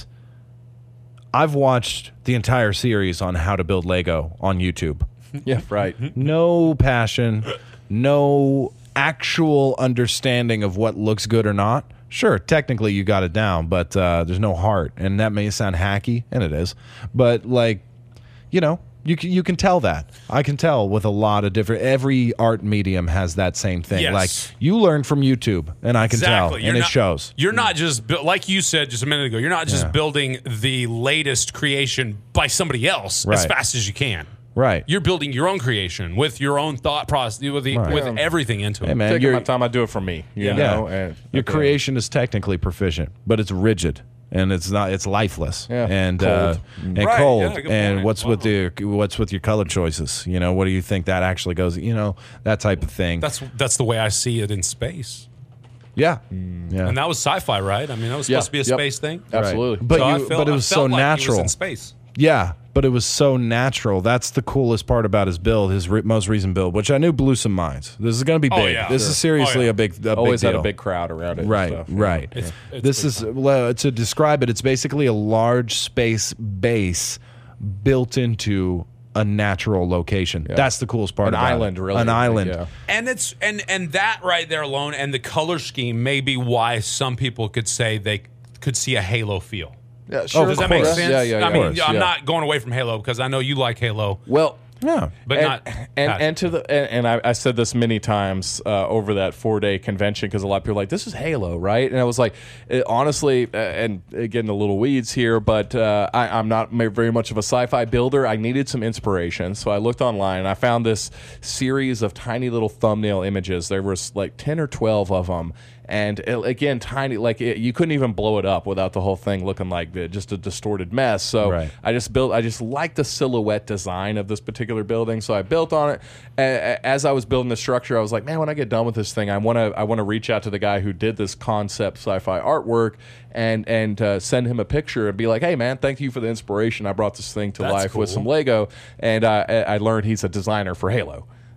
I've watched the entire series on how to build Lego on YouTube. Yeah, right. No passion, no actual understanding of what looks good or not. Sure, technically you got it down, but uh, there's no heart, and that may sound hacky, and it is. But like, you know, you can you can tell that. I can tell with a lot of different. Every art medium has that same thing. Yes. Like you learn from YouTube, and I can tell, Exactly. and it not, shows. You're not just bu- like you said just a minute ago. You're not just Yeah. building the latest creation by somebody else as Right. fast as you can. Right. You're building your own creation with your own thought process, with, the, Right. with Yeah. everything into it. Hey man, Taking you're, my time, I do it for me. You Yeah. know, yeah. and Your okay. creation is technically proficient, but it's rigid and it's not. It's lifeless Yeah. and Cold. uh, and Right, cold. yeah, good and point. what's with Wow. the what's with your color choices? You know, what do you think that actually goes? You know, that type of thing. That's that's the way I see it in space. yeah, Mm. yeah. And that was sci-fi, right? I mean, that was Yeah. supposed to be a Yep. space thing. Absolutely. But So I you, felt- but it I was felt so like he natural. was in space. Yeah, but it was so natural. That's the coolest part about his build, his re- most recent build, which I knew blew some minds. This is going to be Oh, big. yeah. This Sure. is seriously Oh, yeah. a big, a Always big had deal. a big crowd around it. and Right, stuff. right. It's- it's this big is time. well, to describe it. It's basically a large space base built into a natural location. That's the coolest part. An about island, it. really. An island. Yeah. And it's and and that right there alone, and the color scheme may be why some people could say they could see a Halo feel. Yeah, sure. Does that make course. sense? Yeah, yeah, yeah. I mean, Of course, I'm yeah. not going away from Halo because I know you like Halo, Well, Yeah. but and, not and Pat. and to the and, and I, I said this many times uh, over that four day convention because a lot of people are like, this is Halo, right? And I was like, it, honestly, uh, and getting a little weeds here, but uh, I, I'm not ma- very much of a sci-fi builder. I needed some inspiration, so I looked online and I found this series of tiny little thumbnail images. There was like ten or twelve of them. And it, again, tiny, like it, you couldn't even blow it up without the whole thing looking like the, just a distorted mess. So Right. I just built. I just liked the silhouette design of this particular building, so I built on it. A- As I was building the structure, I was like, "Man, when I get done with this thing, I want to. I want to reach out to the guy who did this concept sci-fi artwork and and uh, send him a picture and be like, "Hey, man, thank you for the inspiration. I brought this thing to That's life with cool. some Lego." And uh, I I learned he's a designer for Halo.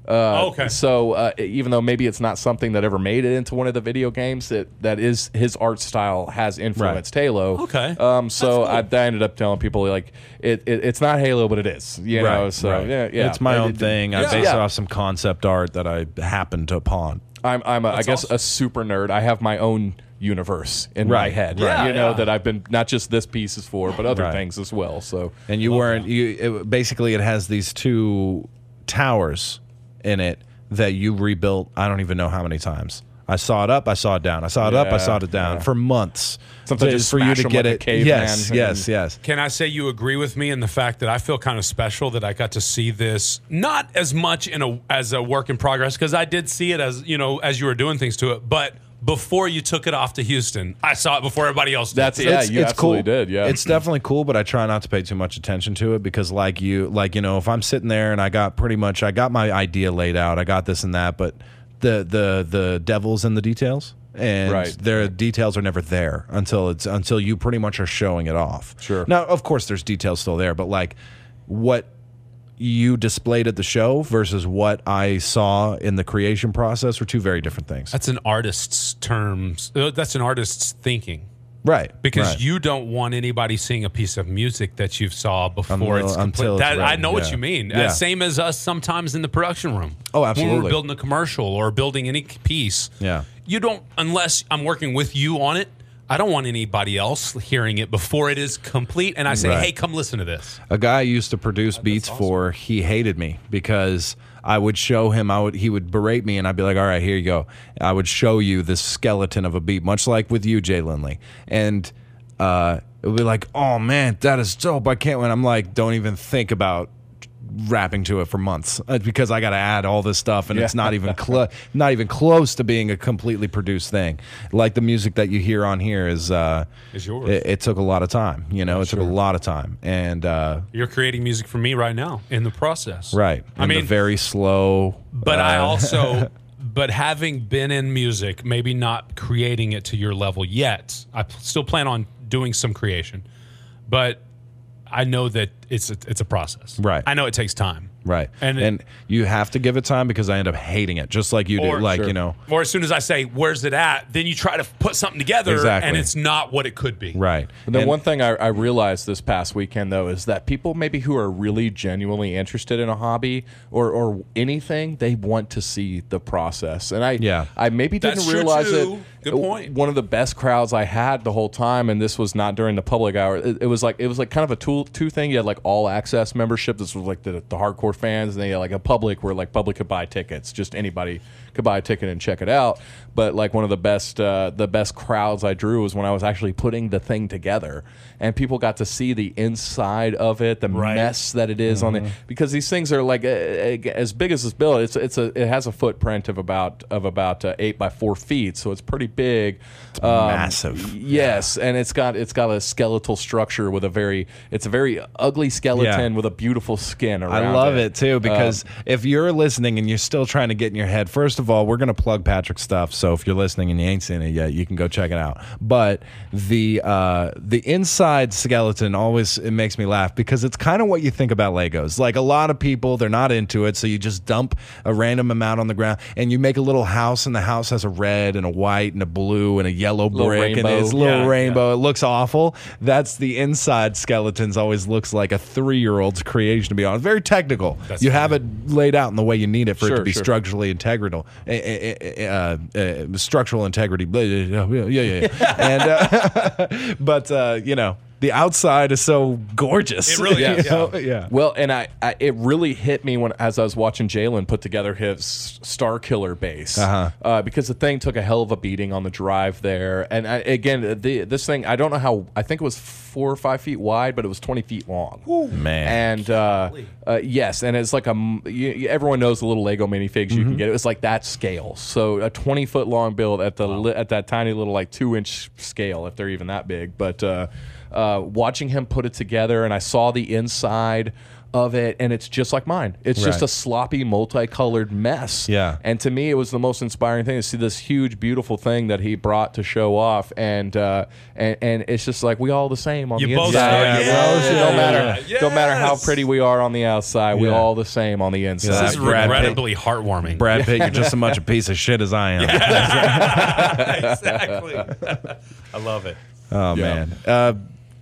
Uh, Okay. So uh, even though maybe it's not something that ever made it into one of the video games, that that is his art style has influenced Halo. Okay. Um. So That's I, I ended up telling people like it, it it's not Halo, but it is. You know. Right, So right. yeah, yeah. It's my It- own it- thing. I yeah. base it Yeah. off some concept art that I happened to upon. I'm I'm a, I That's guess awesome. a super nerd. I have my own universe in my Right, head. right. You know Yeah. that I've been not just this piece is for, but other Right. things as well. So And you weren't you it, basically it has these two towers in it that you rebuilt I don't even know how many times. I saw it up, I saw it down. I saw it up, I Yeah, saw it down yeah. for months. Sometimes to- just for you smash to 'em get like a it. caveman yes, and- yes, yes. Can I say you agree with me in the fact that I feel kind of special that I got to see this not as much in a as a work in progress, because I did see it as, you know, as you were doing things to it, but before you took it off to Houston, I saw it before everybody else did. That's yeah, it's, you it's absolutely cool. did. Yeah, It's definitely cool, but I try not to pay too much attention to it because, like you, like you know, if I'm sitting there and I got pretty much, I got my idea laid out, I got this and that, but the the the devil's in the details, and Right. their details are never there until it's until you pretty much are showing it off. Sure. Now, of course, there's details still there, but like what you displayed at the show versus what I saw in the creation process were two very different things. That's an artist's terms. uh, That's an artist's thinking. Right. Because right. you don't want anybody seeing a piece of music that you saw before Until- it's complete. until it's That, I ready, know what yeah. you mean. Yeah. Uh, same as us sometimes in the production room. Oh, When absolutely. we're building a commercial or building any piece. Yeah. You don't, unless I'm working with you on it, I don't want anybody else hearing it before it is complete. And I say, Right. hey, come listen to this. A guy I used to produce beats for, he hated me because I would show him, I would he would berate me and I'd be like, all right, here you go. I would show you this skeleton of a beat, much like with you, Jay Lindley. And uh, it would be like, oh man, that is dope. I can't win. I'm like, don't even think about rapping to it for months uh, because I got to add all this stuff and it's Yeah. not even clo- not even close to being a completely produced thing. Like the music that you hear on here is uh, Is yours. It, it took a lot of time. You know, it took a lot of time and. Uh, You're creating music for me right now in the process. Right. I And mean, the very slow. But I uh, also, but having been in music, maybe not creating it to your level yet, I p- still plan on doing some creation. But I know that it's a, it's a process. Right. I know it takes time. Right. And And, it- you have to give it time because I end up hating it, just like you do. Or- Like, Sure. you know. Or as soon as I say, where's it at? Then you try to put something together Exactly. and it's not what it could be. Right. And then And- one thing I, I realized this past weekend though is that people maybe who are really genuinely interested in a hobby or, or anything, they want to see the process. And I Yeah. I maybe didn't That's true, realize too. it. Good point. One of the best crowds I had the whole time, and this was not during the public hour. It, it was like it was like kind of a two two thing. You had like all access membership. This was like the, the hardcore fans, and then you had like a public where like public could buy tickets. Just anybody could buy a ticket and check it out. But like one of the best uh, the best crowds I drew was when I was actually putting the thing together, and people got to see the inside of it, the Right. mess that it is on it, because these things are like uh, uh, as big as this build. It's it's a it has a footprint of about of about uh, eight by four feet, so it's pretty big. It's massive. Yes, and it's got it's got a skeletal structure with a very it's a very ugly skeleton Yeah. with a beautiful skin around. I love it, it too because if you're listening and you're still trying to get in your head, first of all, we're going to plug Patrick's stuff. So if you're listening and you ain't seen it yet, you can go check it out. But the uh, the inside skeleton always it makes me laugh because it's kind of what you think about Legos. Like a lot of people, they're not into it, so you just dump a random amount on the ground and you make a little house, and the house has a red and a white and a blue and a yellow Little brick and rainbow. it's a little Yeah, rainbow. It looks awful. That's the inside skeletons always looks like a three year old's creation, to be honest. Very technical. That's you have it laid out in the way you need it for it Sure, to be sure. structurally integral. Uh, uh, uh, uh, structural integrity. Blah, yeah, yeah, yeah. yeah. and uh, but uh, you know, the outside is so gorgeous. It really You is, know? yeah. yeah. Well, and I, I it really hit me when as I was watching Jalen put together his Star Killer base, Uh-huh. uh, because the thing took a hell of a beating on the drive there. And I, again, the, this thing I don't know how I think it was four or five feet wide, but it was twenty feet long. Man. And uh, uh, yes, and it's like a m- you, you- everyone knows the little Lego minifigs you can get. It was like that scale, so a twenty foot long build at the li- at that tiny little like two inch scale, if they're even that big. But uh, uh, watching him put it together, and I saw the inside of it, and it's just like mine. It's just Right. a sloppy, multicolored mess. Yeah. And to me, it was the most inspiring thing to see this huge, beautiful thing that he brought to show off, and uh, and, and it's just like we all the same on You the both inside. are. You know? Yes. It don't matter. Yeah. Don't matter how Yes. pretty we are on the outside. We Yeah. all the same on the inside. This is Brad Pitt. regrettably heartwarming. Brad Pitt, you're just as much a piece of shit as I am. Exactly. I love it. Oh Yeah. man, uh,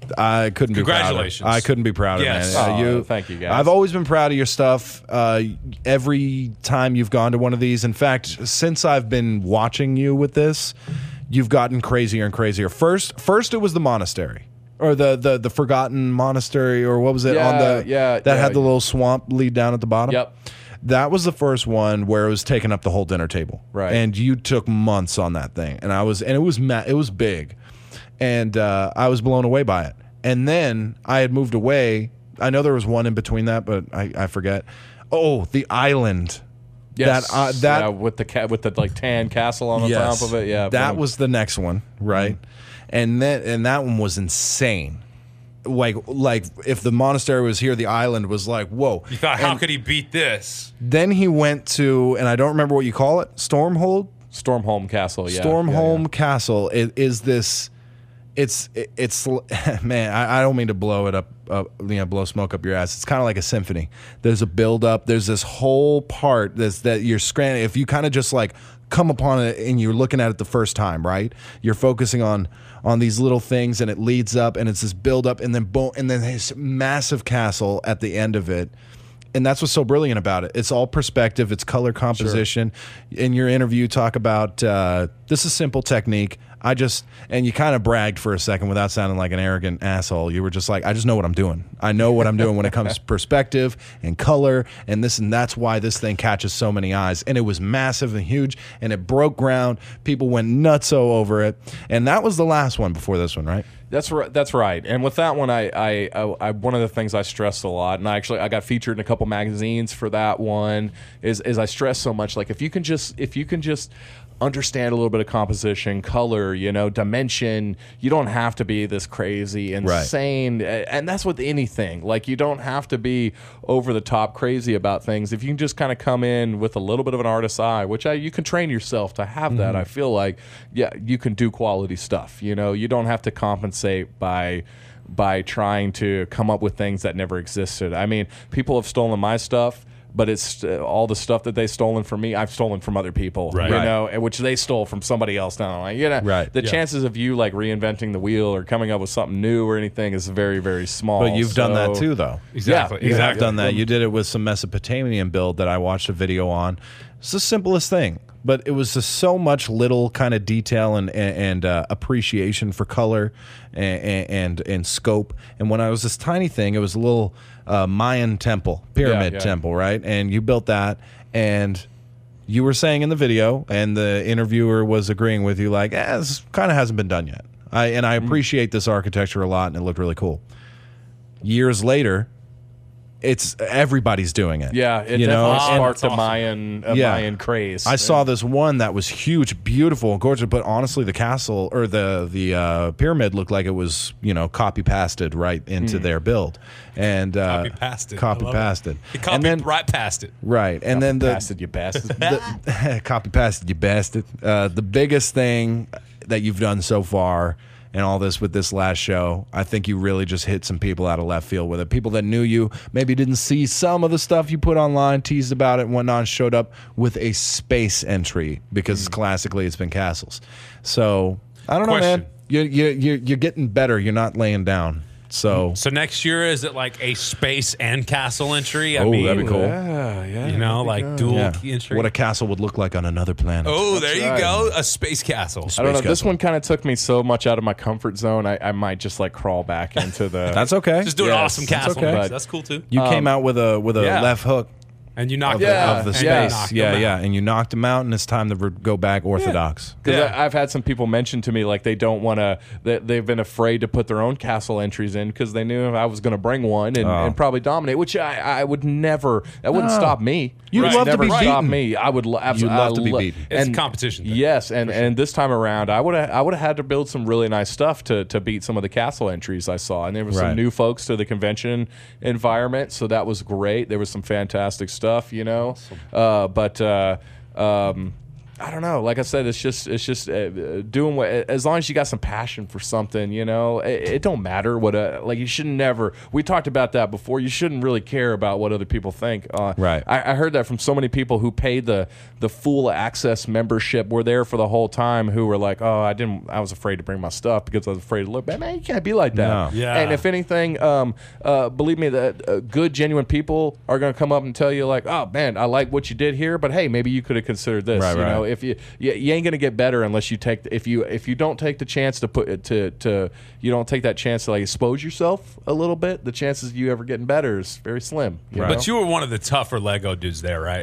I couldn't be prouder. Congratulations. I couldn't be prouder, Yes. man. Uh, Aw, you, thank you, guys. I've always been proud of your stuff. Uh, every time you've gone to one of these, in fact, since I've been watching you with this, you've gotten crazier and crazier. First, first it was the monastery. Or the, the, the forgotten monastery, or what was it on Yeah, the yeah, that yeah. had the little swamp lead down at the bottom? Yep. That was the first one where it was taking up the whole dinner table. Right. And you took months on that thing. And I was and it was ma- it was big. And uh, I was blown away by it. And then I had moved away. I know there was one in between that, but I, I forget. Oh, the island. Yes. That uh, that yeah, with the ca- with the like tan castle on the yes, top of it. Yeah. that boom. was the next one, right? And then and that one was insane. Like like if the monastery was here, the island was like whoa. You thought, how could he beat this? Then he went to, and I don't remember what you call it, Stormhold. Stormholm Castle. Yeah. Stormholm Yeah, Castle is, is this. It's it, it's man. I, I don't mean to blow it up, uh, you know, blow smoke up your ass. It's kind of like a symphony. There's a build up. There's this whole part that's that you're scrambling. If you kind of just like come upon it and you're looking at it the first time, right? You're focusing on on these little things, and it leads up, and it's this build up, and then boom, and then this massive castle at the end of it. And that's what's so brilliant about it. It's all perspective. It's color composition. In your interview, you talk about uh, this is simple technique. I just and you kind of bragged for a second without sounding like an arrogant asshole. You were just like, I just know what I'm doing. I know what I'm doing when it comes to perspective and color and this, and that's why this thing catches so many eyes. And it was massive and huge, and it broke ground. People went nutso over it, and that was the last one before this one, right? That's right. That's right. And with that one, I, I, I, I, one of the things I stressed a lot, and I actually I got featured in a couple magazines for that one. Is is I stress so much, like if you can just if you can just understand a little bit of composition, color, you know, dimension. You don't have to be this crazy, insane, right. And that's with anything. Like you don't have to be over the top crazy about things. If you can just kind of come in with a little bit of an artist's eye, which I you can train yourself to have that. Mm-hmm. I feel like, yeah, you can do quality stuff. You know, you don't have to compensate by by trying to come up with things that never existed. I mean, people have stolen my stuff. But it's uh, all the stuff that they've stolen from me, I've stolen from other people, Right. you Right. know, and which they stole from somebody else down the line. You know, Right. the Yeah. chances of you like reinventing the wheel or coming up with something new or anything is very, very small. But you've done that So- too, though. Exactly. Yeah, You have exactly. done that. You did it with some Mesopotamian build that I watched a video on. It's the simplest thing, but it was just so much little kind of detail and and, and uh, appreciation for color and, and and scope. And when I was this tiny thing, it was a little uh, Mayan temple, pyramid Yeah, yeah. temple, right? And you built that, and you were saying in the video, and the interviewer was agreeing with you, like, eh, this kind of hasn't been done yet. I and I appreciate this architecture a lot, and it looked really cool. Years later, it's everybody's doing it. Yeah, it you know, definitely And sparked that's a awesome. Mayan, a Yeah. Mayan craze. I saw this one that was huge, beautiful, and gorgeous. But honestly, the castle or the the uh, pyramid looked like it was, you know, copy pasted right into Hmm. their build, and uh, Copy past it. I copy love pasted, He copied and then right past it. right, and then the bastard, you bastard. the, copy pasted, you bastard. Uh, the biggest thing that you've done so far and all this with this last show, I think you really just hit some people out of left field with it. People that knew you, maybe didn't see some of the stuff you put online, teased about it and whatnot, showed up with a space entry because classically it's been castles. So I don't know, Question. man. You're, you're, you're, you're getting better. You're not laying down. So, So next year, is it like a space and castle entry? I Oh, mean, that'd be cool. yeah, yeah. You know, like dual yeah. key entry. What a castle would look like on another planet. oh, there you right. go. A space castle. I don't know. Space This Castle. one kind of took me so much out of my comfort zone. I, I might just like crawl back into the. That's okay. Just do an Yes, awesome that's castle. okay. That's, that's cool too. You came out with a with a yeah. left hook. And you knocked of, them Yeah, out. of the And you space. knocked Yeah, them yeah. out. And you knocked them out, and it's time to re- go back orthodox. Because Yeah. I've had some people mention to me like they don't want to. They, they've been afraid to put their own castle entries in because they knew I was going to bring one and, Oh. and probably dominate. Which I, I would never. That wouldn't No. stop me. You'd It love to never be stop beaten. me. I would. Lo- absolutely. love to I be lo- beaten. It's a and- competition thing. Yes, and and this time around, I would have I would have had to build some really nice stuff to to beat some of the castle entries I saw, and there was Right. some new folks to the convention environment, so that was great. There was some fantastic stuff, you know. Uh, but uh, um, I don't know. Like I said, it's just it's just uh, doing what as long as you got some passion for something, you know. It, it don't matter what a like you should never. We talked about that before. You shouldn't really care about what other people think. Uh, Right. I, I heard that from so many people who paid the the full access membership, were there for the whole time, who were like, "Oh, I didn't. I was afraid to bring my stuff because I was afraid to look." But man, you can't be like that. No. Yeah. And if anything, um, uh, believe me, that uh, good, genuine people are going to come up and tell you like, "Oh man, I like what you did here, but hey, maybe you could have considered this." Right, you right. know, if you, you you ain't going to get better unless you take if you if you don't take the chance to put to to you don't take that chance to like expose yourself a little bit. The chances of you ever getting better is very slim. You Right. know? But you were one of the tougher Lego dudes there, right?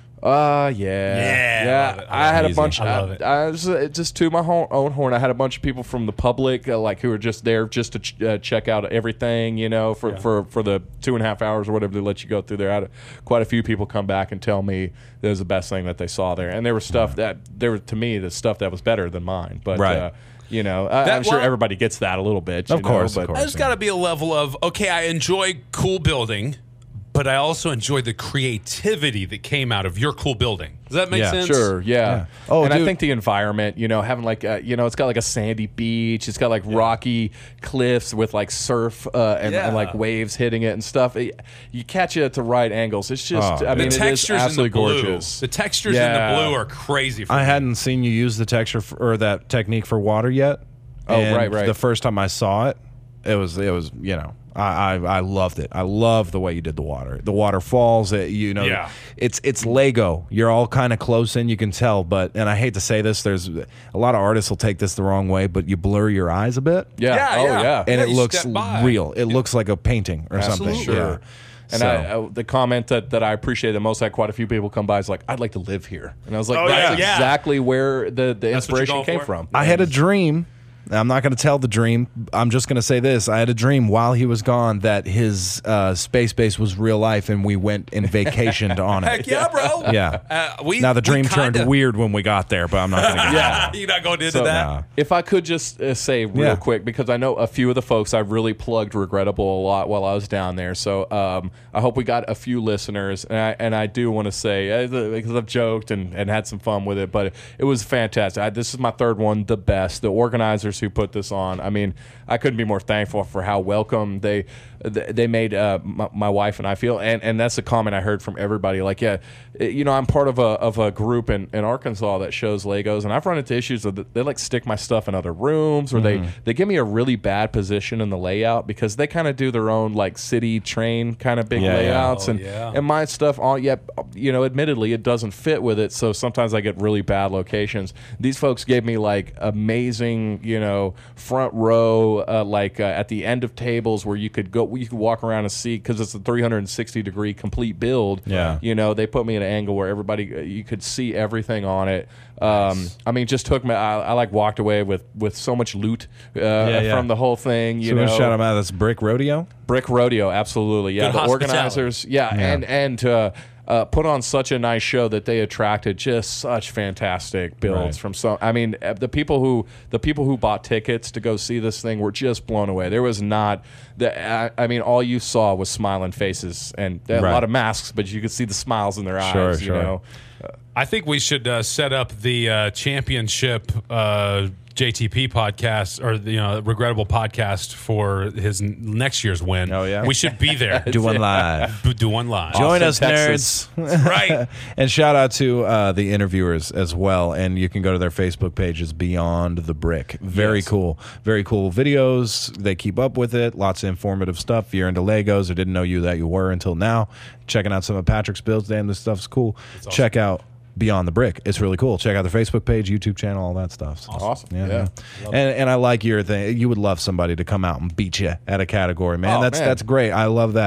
Uh, yeah, Yeah, I yeah. love it. I I, love had it. a bunch. I love I, it. I was uh, just to my ho- own horn. I had a bunch of people from the public, uh, like who were just there just to ch- uh, check out everything, you know, for, for for the two and a half hours or whatever they let you go through there. I had quite a few people come back and tell me that was the best thing that they saw there, and there was stuff that there were to me the stuff that was better than mine. But Right. uh, you know, I, That- I'm sure well- everybody gets that a little bit. Of you know, course, of but course. There's got to be a level of, okay, I enjoy cool building, but I also enjoy the creativity that came out of your cool building. Does that make Yeah, sense? Sure, yeah. Yeah. Oh, and I dude. think the environment, you know, having like, uh, you know, it's got like a sandy beach. It's got like rocky cliffs with like surf uh, and, Yeah. and like waves hitting it and stuff. It- you catch it at the right angles. It's just, Oh, I The mean, it is textures in the absolutely blue. gorgeous. The textures Yeah. in the blue are crazy for I me. hadn't seen you use the texture for, or that technique for water yet. Oh, And right, right. The first time I saw it, it was it was you know I, I I loved it. I love the way you did the water. The waterfalls. It, you know, Yeah. it's it's Lego. You're all kind of close in. You can tell, but and I hate to say this, there's a lot of artists will take this the wrong way, but you blur your eyes a bit, Yeah. Yeah, oh, yeah. yeah. and Yeah, it you looks step by. real. It looks like a painting or something. Absolutely. Yeah. And So- I, I, the comment that, that I appreciate the most, I had quite a few people come by, is like, I'd like to live here. And I was like, Oh, that's yeah. exactly where the, the That's what you're inspiration going came for? from. I had a dream. I'm not going to tell the dream. I'm just going to say this. I had a dream while he was gone that his uh, space base was real life, and we went and vacationed on it. Heck yeah, bro. Yeah. Uh, we, Now the we dream kinda, turned weird when we got there, but I'm not going to get Yeah. You're not going into So, that? No. If I could just uh, say real Yeah. quick, because I know a few of the folks I really plugged Regrettable a lot while I was down there. So um, I hope we got a few listeners. And I, and I do want to say, uh, the- because I've joked and, and had some fun with it, but it was fantastic. I, this is my third one, the best. The organizers who put this on, I mean, I couldn't be more thankful for how welcome they they made uh, my, my wife and I feel. And, and that's a comment I heard from everybody. Like, yeah, it- you know, I'm part of a of a group in, in Arkansas that shows Legos, and I've run into issues of the, they like stick my stuff in other rooms, or they they give me a really bad position in the layout because they kind of do their own like city train kind of big Yeah, yeah. layouts, Oh, and yeah. and my stuff all yet you know, admittedly it doesn't fit with it, so sometimes I get really bad locations. These folks gave me like amazing, you know, front row, uh, like uh, at the end of tables where you could go, you could walk around and see, because it's a three hundred sixty degree complete build. Yeah. You know, they put me at an angle where everybody, uh, you could see everything on it. Um, I mean, just took me. I, I like walked away with with so much loot uh, yeah. from the whole thing. You So we're know, gonna shout him out. That's Brick Rodeo. Brick Rodeo, absolutely. Yeah, Good the hospitality. organizers, yeah, and and uh, uh, put on such a nice show that they attracted just such fantastic builds Right. from some. I mean, uh, the people who the people who bought tickets to go see this thing were just blown away. There was not the. I, I mean, all you saw was smiling faces and a Right. lot of masks, but you could see the smiles in their Sure, eyes. You sure. know. I think we should uh, set up the uh, championship uh, J T P podcast, or the, you know, regrettable podcast for his n- next year's win. Oh, yeah? We should be there. Do one live. Do- Do one live. Join Austin, us, Texas. nerds. Right. And shout out to uh, the interviewers as well. And you can go to their Facebook pages, Beyond the Brick. Very Yes. cool. Very cool videos. They keep up with it. Lots of informative stuff. If you're into Legos or didn't know you that you were until now, checking out some of Patrick's builds. Damn, this stuff's cool. Check out Beyond the Brick. It's really cool. Check out their Facebook page, YouTube channel, all that stuff. So, Awesome. Yeah, Yeah. yeah. And and I like your thing. You would love somebody to come out and beat you at a category, man. Oh, that's man. that's great. I love that.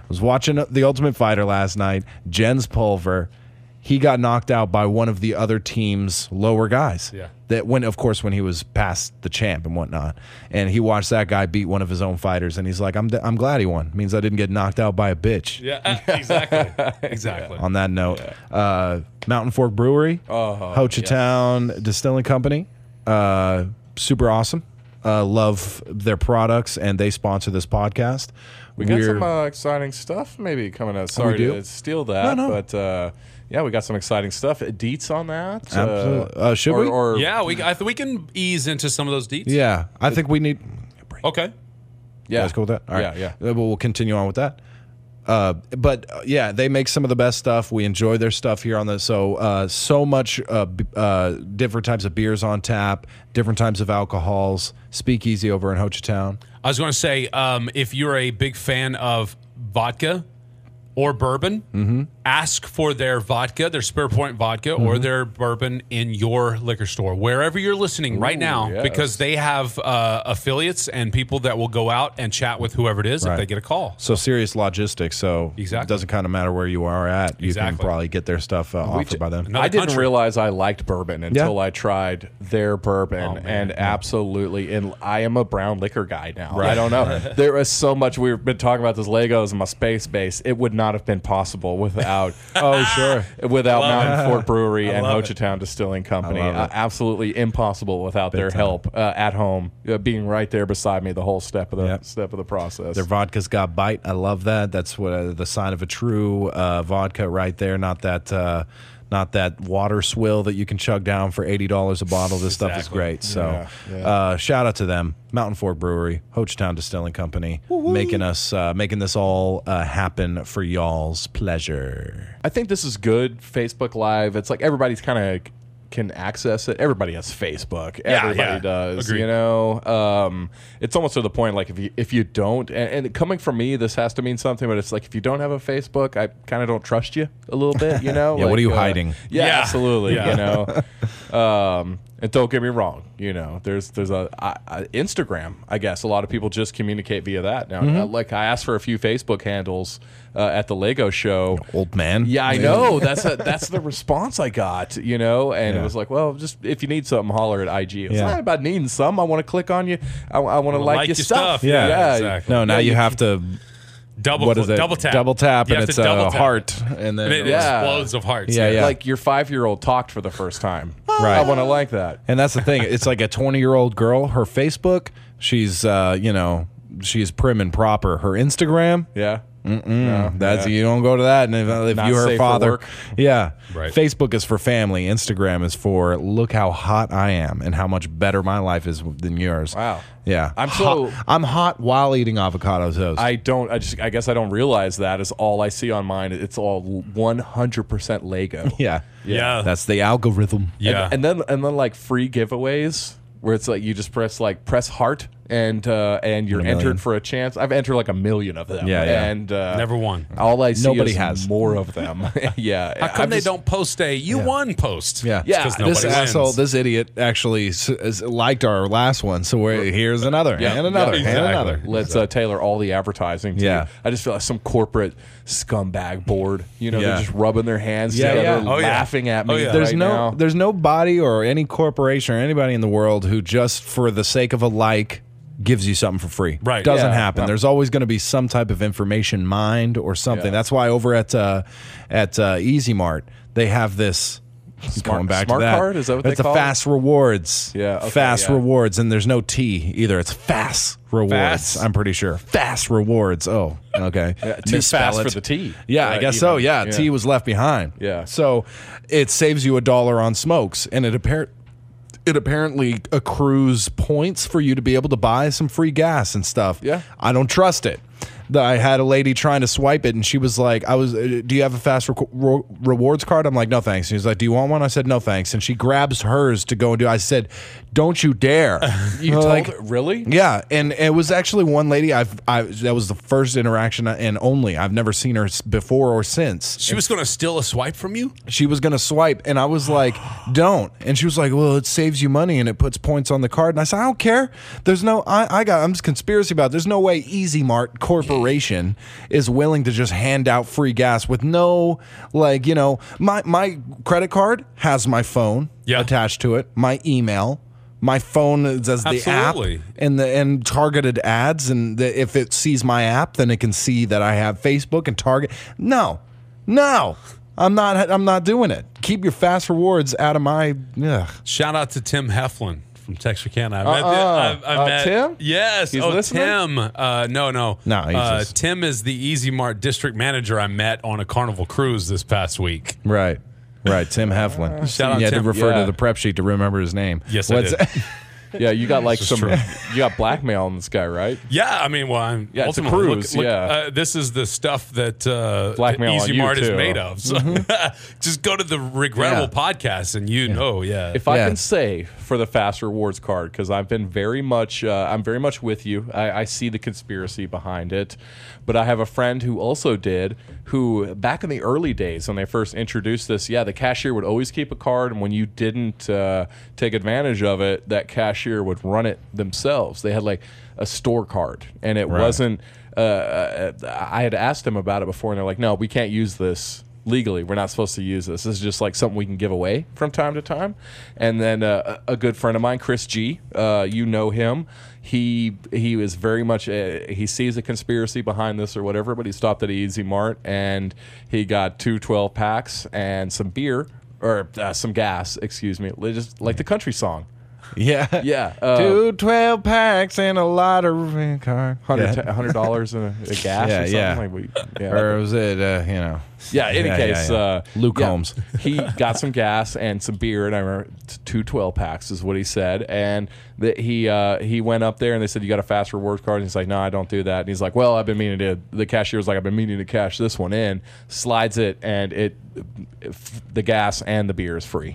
was watching The Ultimate Fighter last night. Jens Pulver, he got knocked out by one of the other team's lower guys. Yeah. That when, of course, when he was past the champ and whatnot, and he watched that guy beat one of his own fighters, and he's like, "I'm I'm glad he won. It means I didn't get knocked out by a bitch." Yeah, uh, exactly. Exactly. On that note, uh, Mountain Fork Brewery, Oh, Ho Chi Town Distilling Company, uh, super awesome. Uh, love their products, and they sponsor this podcast. We got We're- some uh, exciting stuff maybe coming out. Sorry do? to steal that, No, no. but uh, yeah, we got some exciting stuff. Deets on that. Absolutely. Uh, should or, we? Or, Yeah, we I th- we can ease into some of those deets. Yeah, I think we need. Okay. You yeah, guys cool with that? All right. Yeah, yeah. Uh, We'll continue on with that. Uh, but uh, yeah, they make some of the best stuff. We enjoy their stuff here on the so uh, so much uh, b- uh, different types of beers on tap, different types of alcohols. Speakeasy over in Ho Chi Town. I was going to say, um, if you're a big fan of vodka or bourbon, Mm-hmm. ask for their vodka, their Spare Point vodka, Mm-hmm. or their bourbon in your liquor store, wherever you're listening right now, yes. because they have uh, affiliates and people that will go out and chat with whoever it is Right. if they get a call. So serious logistics. So Exactly. it doesn't kind of matter where you are at. You Exactly. can probably get their stuff uh, offered ju- by them. Another I didn't country. realize I liked bourbon until Yeah. I tried their bourbon, Oh, man. and absolutely, and I am a brown liquor guy now. I don't know. There is so much we've been talking about this Legos and my space base. It would not have been possible without Oh, sure. without love Mountain it. Fork Brewery and love Ho it. Chi Town Distilling Company. I love Uh, it. absolutely impossible without their time. help uh, at home, uh, being right there beside me the whole step of the Yep. step of the process. Their vodka's got bite. I love that. That's what uh, the sign of a true uh, vodka right there. Not that, uh, not that water swill that you can chug down for eighty dollars a bottle. This stuff is Exactly. great. So, Yeah, yeah. Uh, shout out to them, Mountain Fork Brewery, Ho Chi Town Distilling Company, making us uh, making this all uh, happen for y'all's pleasure. I think this is good. Facebook Live. It's like everybody's kind of can access it. Everybody has Facebook. Yeah, Everybody yeah. does. Agreed. You know, um, it's almost to the point like if you if you don't, and, and coming from me, this has to mean something. But it's like if you don't have a Facebook, I kind of don't trust you a little bit. You know. Yeah, what Like, are you uh, hiding? Yeah, Yeah. absolutely. Yeah. You know. Um, and don't get me wrong, you know, there's there's a, I, I, Instagram. I guess a lot of people just communicate via that now. Mm-hmm. Uh, like I asked for a few Facebook handles uh, at the Lego show. Old man. Yeah, I know. That's a, that's the response I got, you know, and Yeah. it was like, well, just if you need something, holler at I G. It's Yeah. not about needing some. I want to click on you. I, I want to like, like your your stuff. stuff. Yeah, yeah. exactly. No, now Yeah, you you- have to. Double, What is it? double tap. Double tap, You and have it's to double a tap. heart, and then And it Yeah. explodes of hearts. Yeah, yeah. Like your five year old talked for the first time. Right. I want to like that. And that's the thing. It's like a twenty-year-old girl. Her Facebook, she's, uh, you know, she's prim and proper. Her Instagram, Yeah. no, that's yeah. you don't go to that. And if, if Not you her safe for father, work. yeah, Right. Facebook is for family. Instagram is for look how hot I am and how much better my life is than yours. Wow. Yeah, I'm hot, so- I'm hot while eating avocado toast. I don't. I just. I guess I don't realize that is all I see on mine. It's all one hundred percent Lego. yeah, Yeah. that's the algorithm. Yeah. And, and then and then like free giveaways where it's like you just press like press heart and uh, and you're A million. entered for a chance. I've entered like a million of them. Yeah, yeah. And uh, Never won. All I see Nobody is has. more of them. yeah. How come I'm they just- don't post a you won post? Yeah, Yeah, Because This nobody asshole, wins. this idiot, actually s- is, liked our last one. So we're, here's another, Yeah, and another, yeah, and exactly. another. Let's uh, tailor all the advertising to Yeah. you. I just feel like some corporate scumbag board. You know, Yeah. they're just rubbing their hands Yeah, together, yeah. Oh, yeah. laughing at me. Oh, yeah. There's right no, now. there's nobody or any corporation or anybody in the world who just for the sake of a like gives you something for free. Right. Doesn't Yeah. happen. No. There's always going to be some type of information mined or something. Yeah. That's why over at uh, at uh, Easy Mart they have this. going back smart to that. card? Is that what they it's a call it? fast rewards. Yeah, okay, fast yeah. rewards, and there's no T either. It's fast rewards. Fast? I'm pretty sure. Fast rewards. Oh, okay. Yeah, too Misspell fast it. for the T. Yeah, I Right, guess you so. know, Yeah, yeah. T was left behind. Yeah. So it saves you a dollar on smokes, and it apparent it apparently accrues points for you to be able to buy some free gas and stuff. Yeah. I don't trust it. The- I had a lady trying to swipe it, and she was like, "I was. Uh, do you have a fast rec- re- rewards card?" I'm like, "No, thanks." She was like, "Do you want one?" I said, "No, thanks." And she grabs hers to go and do. I said, "Don't you dare!" You know, told like, her, really? yeah, and it was actually one lady. I've, I that was the first interaction and only. I've never seen her s- before or since. She was going to steal a swipe from you? She was gonna swipe, and I was like, "Don't." And she was like, "Well, it saves you money and it puts points on the card." And I said, "I don't care. There's no. I, I got. I'm just conspiracy about. It. There's no way Easy Mart corporation is willing to just hand out free gas with no, like, you know, my my credit card has my phone Yeah. attached to it, my email. My phone as the Absolutely. app and the and targeted ads, and the, if it sees my app, then it can see that I have Facebook and Target. No, no, I'm not. I'm not doing it. Keep your fast rewards out of my. Ugh. Shout out to Tim Heflin from Texarkana. I met, Uh-uh. the, I, I Uh, met Tim? Yes. He's oh, listening? Tim. Uh, no, no. No, he's uh, just- Tim is the Easy Mart district manager I met on a Carnival cruise this past week. Right, right. Tim Heflin. Shout out you had Tim. to refer Yeah. to the prep sheet to remember his name. Yes, I What's did. Yeah, you got like This is some. true. You got blackmail on this guy, right? Yeah, I mean, well, I'm Yeah, it's a ultimately, cruise, Look, look, yeah. uh, this is the stuff that uh, Blackmail Easy on you, Mart is too. made of. So just go to the Regrettable Yeah. podcast, and you know, yeah. If I Yeah. can say for the fast rewards card, because I've been very much, uh, I'm very much with you. I, I see the conspiracy behind it, but I have a friend who also did. Who back in the early days when they first introduced this, yeah, the cashier would always keep a card, and when you didn't uh, take advantage of it, that cashier would run it themselves. They had like a store card, and it Right. wasn't. Uh, I had asked them about it before, and they're like, "No, we can't use this." Legally, we're not supposed to use this. This is just like something we can give away from time to time. And then uh, a good friend of mine, Chris G, uh, you know him. He he was very much uh, he sees a conspiracy behind this or whatever. But he stopped at Easy Mart and he got two twelve packs and some beer or uh, some gas. Excuse me, just like the country song. Yeah, Yeah, uh, Two twelve packs and a lottery card. hundred Yeah. hundred dollars in a, a gas Yeah, or something. yeah. Like we, yeah. Or was it? Uh, you know. Yeah, any Yeah, case, yeah, yeah. Uh, Luke yeah, Holmes. he got some gas and some beer, and I remember t- two twelve packs is what he said. And that he uh, he went up there and they said, "You got a fast rewards card?" And he's like, "No, I don't do that." And he's like, "Well, I've been meaning to." The cashier was like, "I've been meaning to cash this one in." Slides it, and it, f- the gas and the beer is free.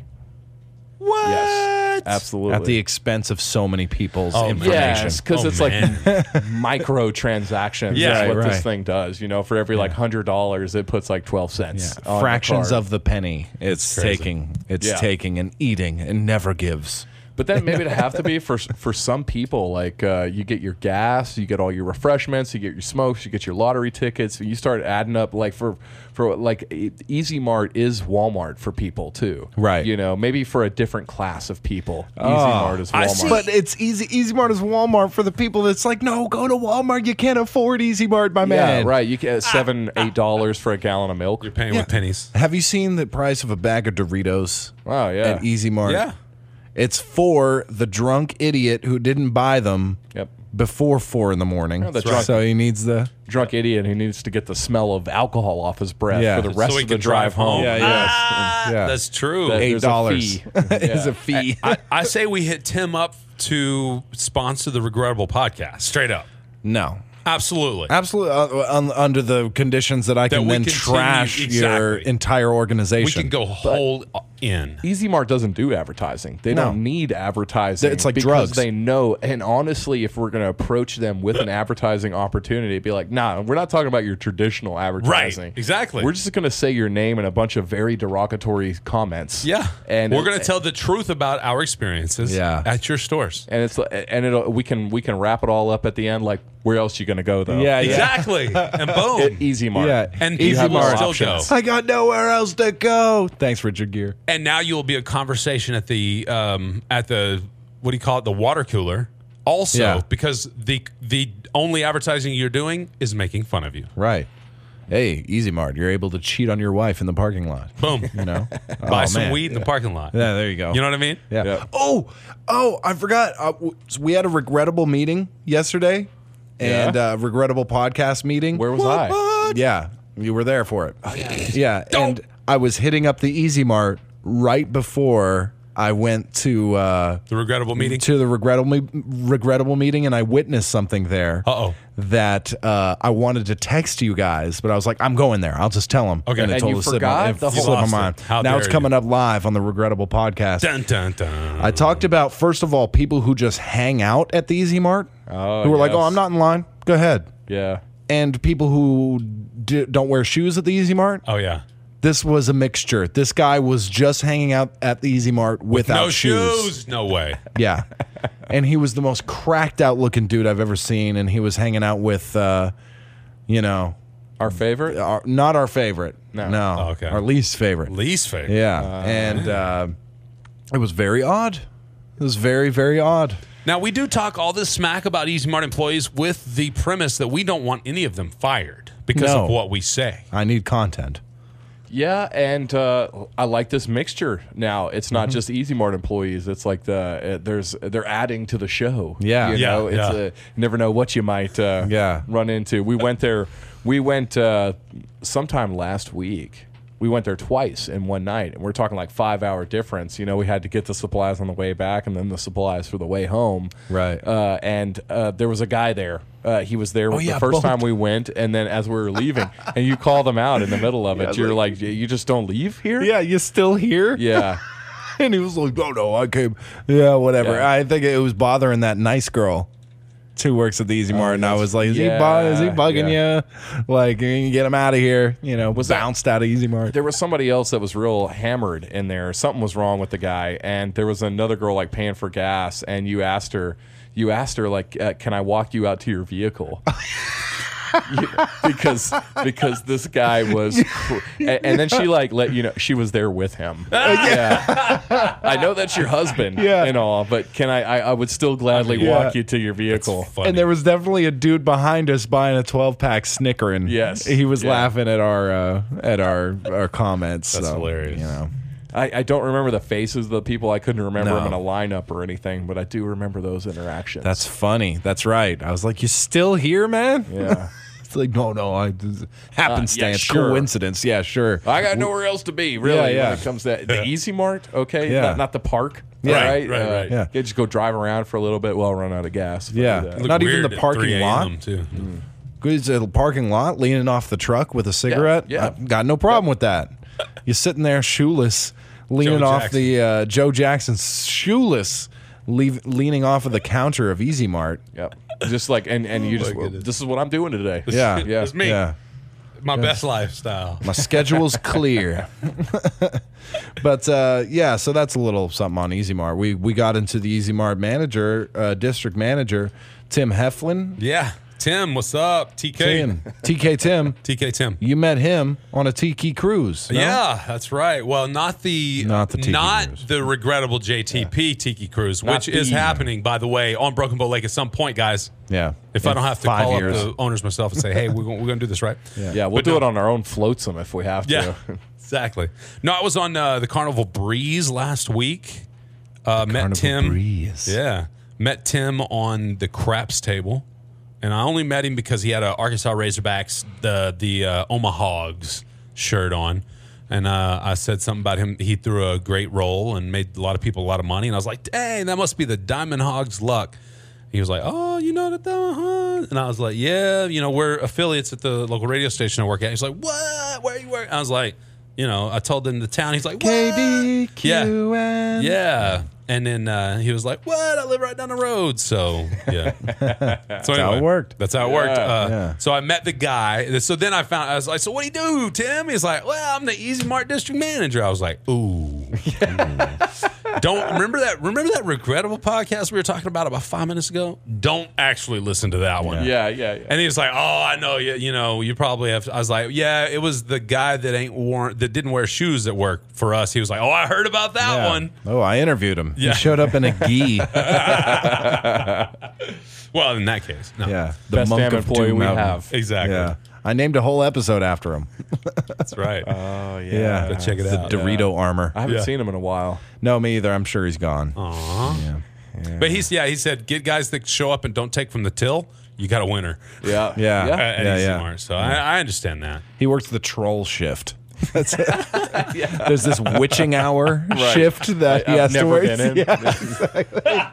What? Yes, absolutely. At the expense of so many people's Oh, man. information. Yes, because Oh, it's man. like micro transactions. Yeah, That's what right, this right. thing does. You know, for every like hundred dollars, it puts like twelve cents. Yeah. on the Fractions card. of the penny. It's crazy. taking. It's Yeah. taking and eating and never gives. But then maybe it'd have to be for for some people, like uh, you get your gas, you get all your refreshments, you get your smokes, you get your lottery tickets, and you start adding up. Like for for like E- Easy Mart is Walmart for people too, Right. You know, maybe for a different class of people, Easy Oh. Mart is I Walmart. see. But it's easy. Easy Mart is Walmart for the people that's like, no, go to Walmart. You can't afford Easy Mart, my yeah, man. right. You get seven, eight dollars for a gallon of milk. You're paying Yeah. with pennies. Have you seen the price of a bag of Doritos Oh yeah. at Easy Mart? Yeah. It's for the drunk idiot who didn't buy them Yep. before four in the morning. Oh, that's right. So he needs the. Drunk idiot who needs to get the smell of alcohol off his breath Yeah. for the rest So he of the can drive, drive home. home. Yeah, yes. Ah, Yeah. That's true. That- Eight There's a dollars fee. is Yeah. a fee. I, I say we hit Tim up to sponsor the Regrettable podcast. Straight up. No. Absolutely. Absolutely, uh, un, under the conditions that I That can we then continue- trash your exactly. entire We organization. can go whole in. Easy Mart doesn't do advertising. They No. don't need advertising. It's like because drugs. They know. And honestly, if we're going to approach them with an advertising opportunity, it'd be like, nah, we're not talking about your traditional advertising. Right, exactly. We're just going to say your name and a bunch of very derogatory comments. Yeah. And we're going to tell the truth about our experiences Yeah. at your stores. And it's and it we can we can wrap it all up at the end. Like, where else you going to go though? Yeah, yeah. Exactly. And boom. It- Easy Mart. Yeah. And You Easy have more Mart still options. go. I got nowhere else to go. Thanks, Richard Gere. And now you'll be a conversation at the um, at the what do you call it, the water cooler. Also, Yeah. because the the only advertising you're doing is making fun of you. Right. Hey, Easy Mart, you're able to cheat on your wife in the parking lot. Boom. You know, Buy Oh, some man. weed in the parking lot. Yeah, there you go. You know what I mean? Yeah. Yeah. Oh, oh, I forgot. Uh, w- so we had a regrettable meeting yesterday, and Yeah? uh, regrettable podcast meeting. Where was I? Yeah, you were there for it. Oh, yeah. Yeah, and I was hitting up the Easy Mart right before I went to uh, The regrettable meeting. to the regrettable me- regrettable meeting, and I witnessed something there. Uh-oh. That uh, I wanted to text you guys, but I was like, I'm going there. I'll just tell them. Okay. and it And totally you slipped forgot my, the it whole- slipped my You lost mind. it. How Now dare it's you. coming up live on the regrettable podcast. Dun, dun, dun. I talked about, first of all, people who just hang out at the Easy Mart, Oh, who were like, yes. oh, I'm not in line. Go ahead. Yeah. And people who d- don't wear shoes at the Easy Mart. Oh yeah. This was a mixture. This guy was just hanging out at the Easy Mart without no shoes. shoes. No way. Yeah. And he was the most cracked out looking dude I've ever seen. And he was hanging out with uh, You know, Our favorite? our, not our favorite. No. no, Oh, okay. our least favorite. Least favorite. Yeah, and uh, it was very odd. It was very, very odd. Now, we do talk all this smack about Easy Mart employees with the premise that we don't want any of them fired because No. of what we say. I need content. Yeah, and uh, I like this mixture now. It's not Mm-hmm. just Easy Mart employees. It's like the uh, there's they're adding to the show. Yeah. you Yeah, know, it's yeah. a, you never know what you might uh, Yeah. run into. We went there. We went uh, sometime last week. We went there twice in one night, and we're talking like five hour difference. You know, we had to get the supplies on the way back, and then the supplies for the way home. Right. Uh, and uh, there was a guy there. Uh, he was there Oh, the yeah, first both. time we went, and then as we were leaving, and you called him out in the middle of it. You're like, you just don't leave here. Yeah, you still here? Yeah. And he was like, "Oh no, I came." Yeah, whatever. Yeah. I think it was bothering that nice girl who works at the Easy Mart, and I was like, "Is he bu- is he yeah, bugging yeah. you? Like, can you get him out of here?" You know, was that- bounced out of Easy Mart. There was somebody else that was real hammered in there. Something was wrong with the guy, and there was another girl like paying for gas, and you asked her, you asked her like, uh, "Can I walk you out to your vehicle?" Yeah, because because this guy was, cr- and, and then she like let you know she was there with him. Yeah, I know that's your husband, Yeah. and all, but can I? I, I would still gladly Yeah. walk you to your vehicle. Funny. And there was definitely a dude behind us buying a twelve pack snickering. Yes. he was Yeah. laughing at our uh, at our our comments. That's so, hilarious. You know, I, I don't remember the faces of the people. I couldn't remember No. them in a lineup or anything, but I do remember those interactions. that's funny. That's right. I was like, "You still here, man?" yeah. It's like, no, no, I happenstance, sure. coincidence. Yeah, sure. I got nowhere else to be, really, Yeah, yeah. when it comes to the Easy Mart, okay? Yeah. Not, not the park. Yeah. all Right, right, Uh, right. Yeah. You just go drive around for a little bit while I run out of gas. if I Yeah. do that. Look Not even weird the at parking three a m lot? too. Good at a parking lot, leaning off the truck with a cigarette. yeah. I got no problem with that. You're sitting there shoeless, leaning Joe off Jackson. the uh, Joe Jackson's shoeless, leave, leaning off of the counter of Easy Mart. Yep. Just like, and, and you just, my goodness. this is what I'm doing today. Yeah, Yeah. It's me. Yeah, My best lifestyle. my schedule's clear. But uh, yeah, so that's a little something on Easy Mart. We we got into the Easy Mart manager, uh, district manager, Tim Heflin. Yeah. Tim, what's up? T K. Tim, T K Tim. T K Tim. You met him on a tiki cruise. no? Yeah, that's right. Well, not the Not the Tiki not Cruise. the regrettable J T P Tiki Cruise, Not which is the- happening, by the way, on Broken Bow Lake at some point, guys. Yeah. If In I don't have to five call years. up the owners myself and say, "Hey, we're going, we're going to do this, right?" Yeah, we'll But do no. it on our own floatsome if we have to. Yeah, exactly. No, I was on uh, the Carnival Breeze last week. Uh, met Carnival Tim. Breeze. Yeah, met Tim on the craps table, and I only met him because he had a Arkansas Razorbacks the the uh, Omahogs shirt on, and uh, I said something about him. He threw a great roll and made a lot of people a lot of money, and I was like, "Dang, that must be the Diamond Hogs luck." He was like, "Oh, you know the Diamond Hogs," and I was like, "Yeah, you know we're affiliates at the local radio station I work at." He's like, "What? Where you work?" I was like, "You know," I told him the town. He's like, "What?" K D Q N. Yeah. And then uh, he was like, "What? I live right down the road." So yeah, that's how it worked. That's how it worked. Uh, Yeah. So I met the guy. So then I found I was like, "So what do you do, Tim?" He's like, "Well, I'm the Easy Mart district manager." I was like, "Ooh." Don't remember that. Remember that regrettable podcast we were talking about about five minutes ago. Don't actually listen to that one. Yeah, yeah, yeah. And he was like, "Oh, I know you. You know, you probably have." I was like, "Yeah, it was the guy that ain't worn that didn't wear shoes at work for us." He was like, "Oh, I heard about that Yeah. one." Oh, I interviewed him. Yeah. He showed up in a gi. Well, in that case, no. Yeah. The Best monk damn of employee Doom we Mountain. have. Exactly. Yeah. I named a whole episode after him. That's right. Oh, yeah. Yeah. Go check it the out. Dorito armor. I haven't Yeah. seen him in a while. No, me either. I'm sure he's gone. Aw. Yeah. But he's yeah, he said get guys that show up and don't take from the till. You got a winner Yeah. Yeah. uh, Yeah. at Yeah, Easy yeah. Mart. So I, I understand that. He works the troll shift. That's it. There's this witching hour shift that he I've has to never work. been in. Yeah.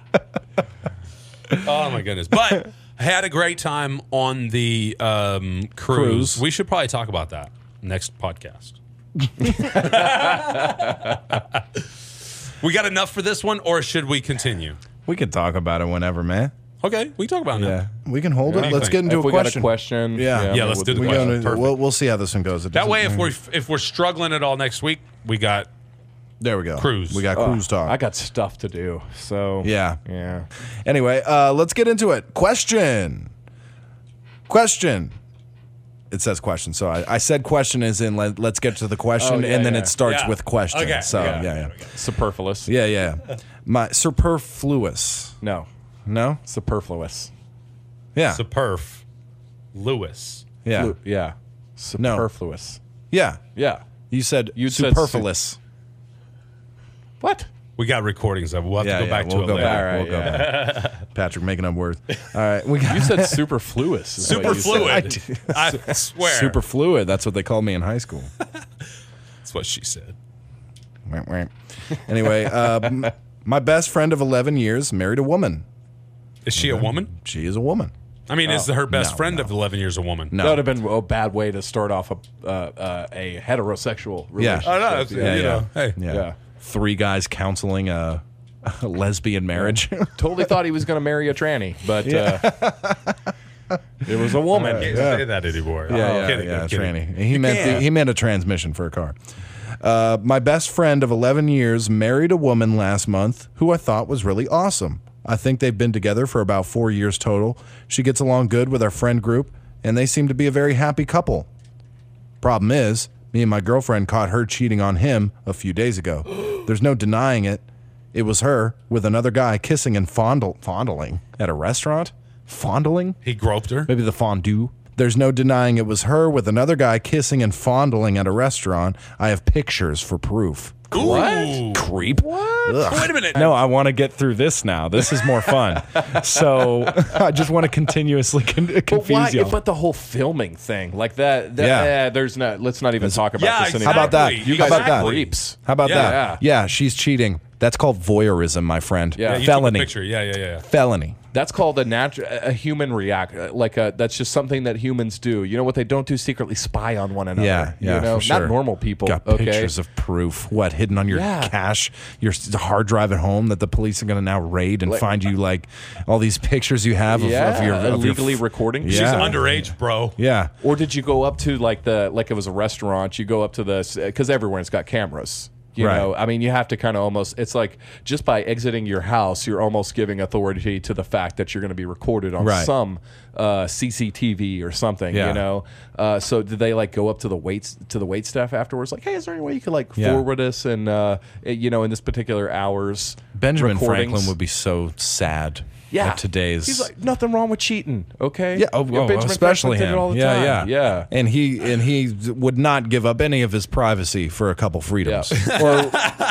Oh my goodness! But I had a great time on the um, cruise. Cruise. We should probably talk about that next podcast. We got enough for this one, or should we continue? We can talk about it whenever, man. Okay, we can talk about it now. Yeah. We can hold What it. do you Let's think? get into If a we question. got a question. Yeah. Yeah, let's do the We question. gotta- Perfect. we'll, we'll see how this one goes. It That way, if doesn't- we're if we're struggling at all next week, we got there we go. Cruise. We got Oh, cruise talk. I got stuff to do. So, Yeah. Yeah. Anyway, uh, let's get into it. Question. Question. it says question. So I, I said question is in let, let's get to the question, Oh, yeah, and then yeah. it starts Yeah. with question. Okay, So okay, yeah, yeah, okay, okay. Superfluous. yeah, yeah. My superfluous. No. No. Superfluous. Yeah. Superf. Lewis. yeah. Flu- yeah. No. Superfluous. Yeah. Yeah. You said You said su- superfluous. What? We got recordings of it. We'll have yeah, to go yeah, back we'll to go it later. back. All right, we'll go yeah. back. Patrick making up words. All right, we got You said superfluous. is what you said. Superfluid. I swear. super fluid. That's what they called me in high school. That's what she said. Wah, wah. Anyway, uh, m- my best friend of eleven years married a woman. Is she a woman? She is a woman. I mean, is her best no, friend no. of eleven years a woman? No. That would have been a bad way to start off a uh, uh, a heterosexual Yeah. relationship. Oh, no. It's, Yeah, you yeah. know, hey. Yeah. Yeah. Three guys counseling a, a lesbian marriage. Totally thought he was going to marry a tranny, but uh, it was a woman. Can't say that anymore. Yeah, Oh, yeah, kidding, yeah, I'm kidding. tranny. He meant the, can't. he meant a transmission for a car. Uh, my best friend of eleven years married a woman last month who I thought was really awesome. I think they've been together for about four years total. She gets along good with our friend group, and they seem to be a very happy couple. Problem is, me and my girlfriend caught her cheating on him a few days ago. There's no denying it. It was her with another guy kissing and fondle, fondling at a restaurant. Fondling? He groped her. Maybe the fondue. There's no denying it was her with another guy kissing and fondling at a restaurant. I have pictures for proof. What? Creep. What? Wait a minute. No, I want to get through this now. This is more fun. So I just want to continuously con- But confuse why? you. But the whole filming thing, like that. that Yeah. eh, there's not. Let's not even talk about Yeah, this anymore. How about that? Exactly. You guys How about are that? creeps. How about Yeah. that? Yeah, she's cheating. That's called voyeurism, my friend. Yeah. Yeah, you Felony. Took a picture. Yeah, yeah, yeah. Felony. That's called a natural, a human react. uh, Like a, that's just something that humans do. You know what they don't do? Secretly spy on one another. Yeah, yeah, You know, for sure. not normal people. Got okay. pictures of proof. What, hidden on your Yeah. cache, your s- hard drive at home that the police are going to now raid and Like- find you like all these pictures you have of, Yeah, of your of your illegally f- recording. Yeah. She's underage, bro. Yeah. Or did you go up to like the like it was a restaurant? You go up to the because everyone's got cameras. You Right. know, I mean, you have to kind of almost. It's like just by exiting your house, you're almost giving authority to the fact that you're going to be recorded on Right. some uh, C C T V or something. Yeah. You know, uh, so did they like go up to the waits to the wait staff afterwards? Like, hey, is there any way you could like Yeah. forward us and uh, eh, you know in this particular hours? Benjamin recordings? Franklin would be so sad Yeah, at today's. He's like nothing wrong with cheating. Okay. yeah, oh, Yeah, oh, Benjamin especially Franklin did him. it all the yeah, time. yeah, yeah. And he and he would not give up any of his privacy for a couple freedoms, or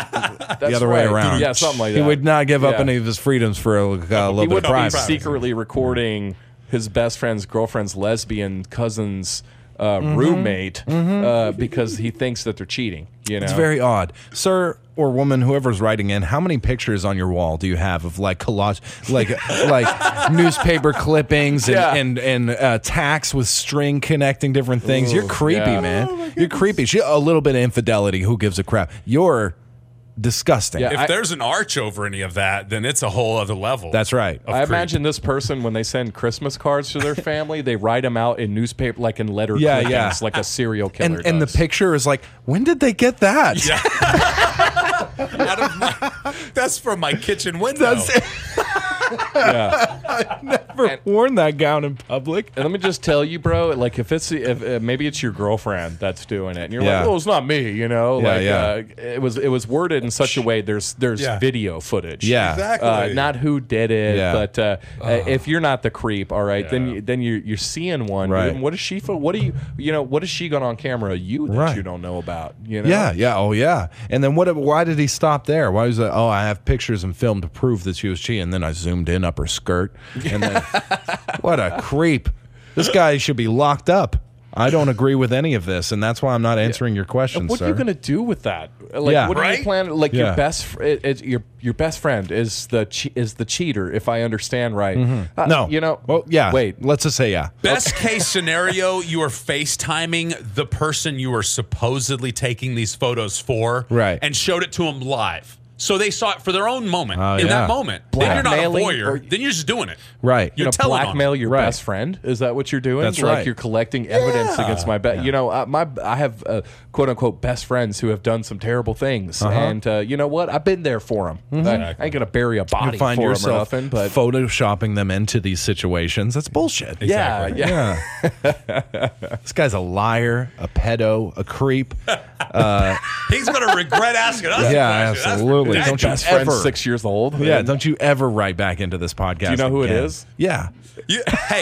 the other way around. Yeah, something like that. He would not give up Yeah. any of his freedoms for a, a little He bit of would be privacy. secretly recording his best friend's girlfriend's lesbian cousin's uh, Mm-hmm. roommate Uh, because he thinks that they're cheating. You know, It's very odd, sir or woman, whoever's writing in. How many pictures on your wall do you have of like collage, like like newspaper clippings and Yeah. and, and uh, tacks with string connecting different things? You're creepy, yeah. man. You're creepy. She, a little bit of infidelity. Who gives a crap? You're disgusting. Yeah. If I- there's an arch over any of that, then it's a whole other level. That's right. of I creep. imagine this person when they send Christmas cards to their family, they write them out in newspaper, like in letter Yeah, clippings, yeah. like a serial killer And and the does. picture is like, when did they get that? Out of my- that's from my kitchen window. That's Yeah. never worn that gown in public. And let me just tell you, bro. Like, if it's if uh, maybe it's your girlfriend that's doing it, and you're Yeah. like, "Oh, it's not me," you know. Yeah, like, yeah. Uh, it was it was worded in such a way. There's there's Yeah. video footage. Yeah. Exactly. Uh, not who did it, Yeah. but uh, uh, if you're not the creep, all right, then you, then you're you're seeing one. Right. And what is she? For, what do you you know? What has she got on camera? You that Right. you don't know about? You know? Yeah, yeah, oh yeah. And then what? Why did he stop there? Why was it? Oh, I have pictures and film to prove that she was cheating. And then I zoomed in up her skirt. And then, what a creep! This guy should be locked up. I don't agree with any of this, and that's why I'm not answering your questions, What sir. are you gonna do with that? Like, Yeah. what are Right? you planning? Like Yeah. your best, fr- it, it's your your best friend is the che- is the cheater, if I understand right. Uh, Mm-hmm. no, you know. Well, yeah. Wait, let's just say yeah. Best case scenario, you are FaceTiming the person you are supposedly taking these photos for, Right. and showed it to him live. So they saw it for their own moment. Oh, in yeah. that moment. Then you're not a Blackmailing voyeur. or- then you're just doing it. Right. You're you know, telling on blackmail them. your Right. best friend. Is that what you're doing? That's like right. You're collecting evidence Yeah. against my best. You know, uh, my I have uh, quote unquote best friends who have done some terrible things, Uh-huh. and uh, you know what? I've been there for them. I, I ain't gonna bury a body You find for them or yourself nothing, but photoshopping them into these situations. That's bullshit. yeah, Exactly. yeah. This guy's a liar, a pedo, a creep. He's going to regret asking us. Yeah, the question. That's absolutely. for Don't you Best ever- friend, six years old. Yeah, don't you ever write back into this podcast. Do you know who it again. is? Yeah. You, hey,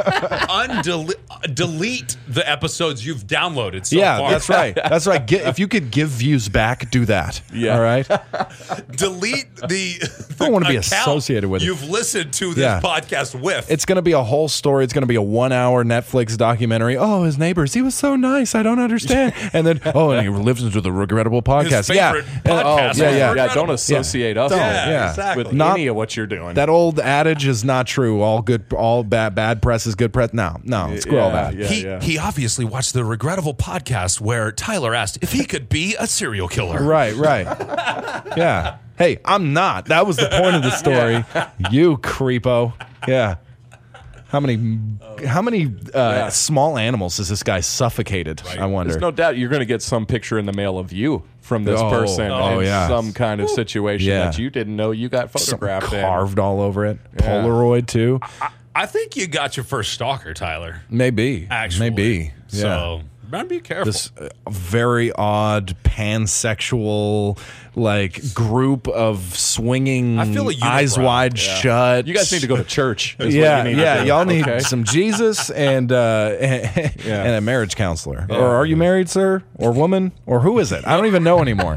undele- delete the episodes you've downloaded so yeah, far. that's right. That's right. Get, if you could give views back, do that. Yeah. All right. Delete the. I don't wanna be account associated with it. You've listened to this Yeah. podcast with. It's going to be a whole story. It's going to be a one-hour Netflix documentary. Oh, his neighbors. He was so nice. I don't understand. And then, oh, and he listens to the Regrettable podcast. His yeah. favorite And- podcast. oh, yeah, was yeah. Yeah, Regrettable. don't associate us Don't, with- yeah. exactly. with Not- any of what you're doing. That old adage is not true. All good, all bad, bad press is good press. No, no, screw all Yeah, that. yeah. He, he obviously watched the Regrettable podcast where Tyler asked if he could be a serial killer. Right, right. Yeah. Hey, I'm not. That was the point of the story. You creepo. Yeah. How many, how many uh, small animals has this guy suffocated? I wonder. There's no doubt you're going to get some picture in the mail of you from this Oh, person oh, in yeah. some kind of situation Yeah. that you didn't know you got Something photographed in. carved all over it. Polaroid too. I think you got your first stalker, Tyler. Maybe. Actually. Maybe. Yeah. So, better be careful. This uh, very odd pansexual like group of swinging I feel a unibrow. eyes wide shut. You guys need to go to church. is what Yeah, you need to yeah. do, Y'all need okay? some Jesus and uh, and a marriage counselor. Or are you married, sir, or woman, or who is it? I don't even know anymore.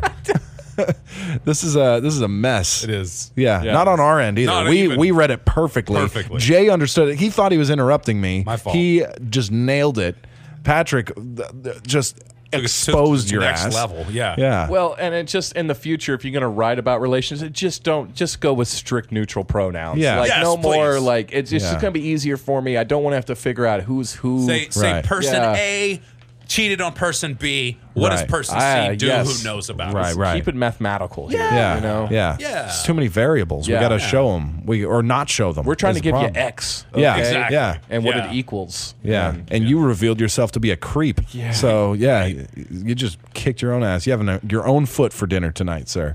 This is a this is a mess. It is. Yeah, Yeah. not on our end either. Not we even- we read it perfectly. Perfectly. Jay understood it. He thought he was interrupting me. My fault. He just nailed it. Patrick th- th- just Took it to exposed the your next ass. level. Yeah. Yeah. Well, and it just in the future, if you're going to write about relationships, just don't just go with strict neutral pronouns. Yeah. like Yes, no more please. like it's just, Yeah. just going to be easier for me. I don't want to have to figure out who's who. Say, say Right. person Yeah. A cheated on person B. What does Right. person Ah, C do? yes. Who knows about Right, it? right. Keep it mathematical here. yeah, you know. yeah, Yeah. It's too many variables. Yeah. We got to Yeah. show them. We or not show them. We're trying is to the give you problem. X. Yeah, okay? Exactly. yeah. and what Yeah. it equals. Yeah, And, and you revealed yourself to be a creep. Yeah. So yeah, you, you just kicked your own ass. You have an, your own foot for dinner tonight, sir.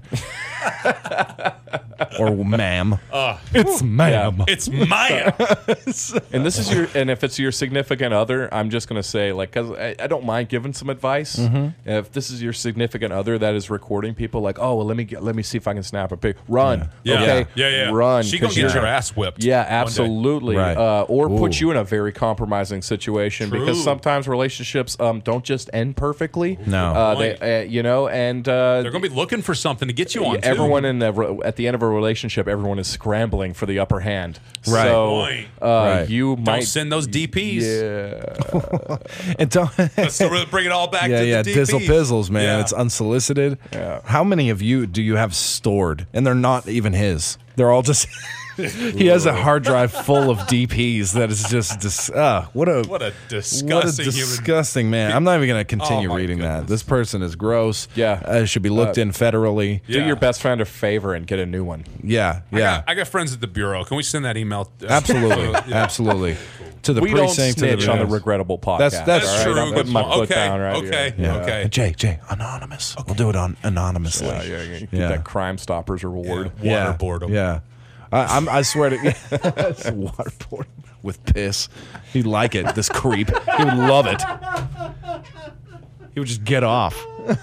Or ma'am. It's ma'am. It's Maya. and this is your and if it's your significant other, I'm just gonna say like because I, I don't mind giving some advice. Mm-hmm. If this is your significant other that is recording people, like oh well, let me get, let me see if I can snap a pic. Run, Yeah. okay, Yeah, yeah. run. She gonna 'cause get you're- your ass whipped. Yeah, one day. absolutely. Right. Uh, or put Ooh. you in a very compromising situation True. because sometimes relationships um, don't just end perfectly. No. uh, they uh, you know, and uh, They're going to be looking for something to get you on. too. everyone in the re- at the end of a relationship, everyone is scrambling for the upper hand. Right. So Point. uh, Right. you Don't might send those D Ps. Yeah. And don't. Let's really bring it all back Yeah, to yeah, the D Ps. dizzle pizzles, man. Yeah. It's unsolicited. Yeah. How many of you do you have stored? And they're not even his. They're all just. He has a hard drive full of D Ps that is just. Dis, uh, what a What a what a disgusting human. disgusting man. I'm not even going to continue Oh, my reading that. goodness. This person is gross. Yeah. uh, should be looked in federally. Do Yeah. your best friend a favor and get a new one. Yeah, I yeah, got, I got friends at the bureau. Can we send that email? uh, absolutely, Yeah. absolutely. To the We don't precinct. to snitch on the Yes. regrettable podcast. That's- that's all right? true. I'm Good putting my point. foot Okay, down right okay. here. Yeah. Okay. Jay, Jay, anonymous. We'll do it on anonymously. Yeah, yeah, yeah. Get Yeah. that Crime Stoppers reward. Yeah. Waterboard 'em. Yeah. I, I'm, I swear to It's waterboard with piss. He'd like it, this creep. He would love it. He would just get off.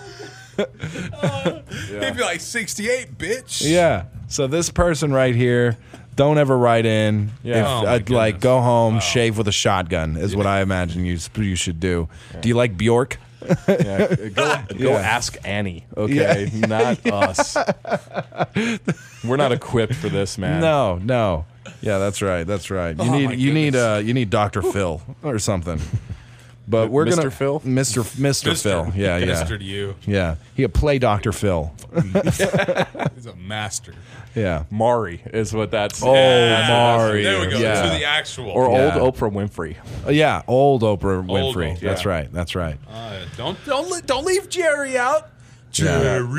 He'd be like sixty-eight, bitch. Yeah. So this person right here, don't ever write in. Yeah. If, Oh, my I'd like goodness. go home, shave with a shotgun is what I imagine you you should do. Do you like Bjork? Yeah. Go, go Yeah. ask Annie, okay? Not us. We're not equipped for this, man. No, no. Yeah, that's right. That's right. You Oh, my need you need goodness. uh you need Doctor Phil or something. But we're Mister gonna Phil? Mister Mister Mister Phil. Yeah, yeah. Mister to you. Yeah. He'll play Doctor Phil. He's a master. Yeah. Maury is what that's. Oh, Yeah. Maury. There we go. Yeah. To the actual. Or Yeah. old Oprah Winfrey. Uh, yeah, old Oprah Old Winfrey. Oprah. That's Yeah. right. That's right. Uh, don't don't le- don't leave Jerry out. Yeah. Jerry,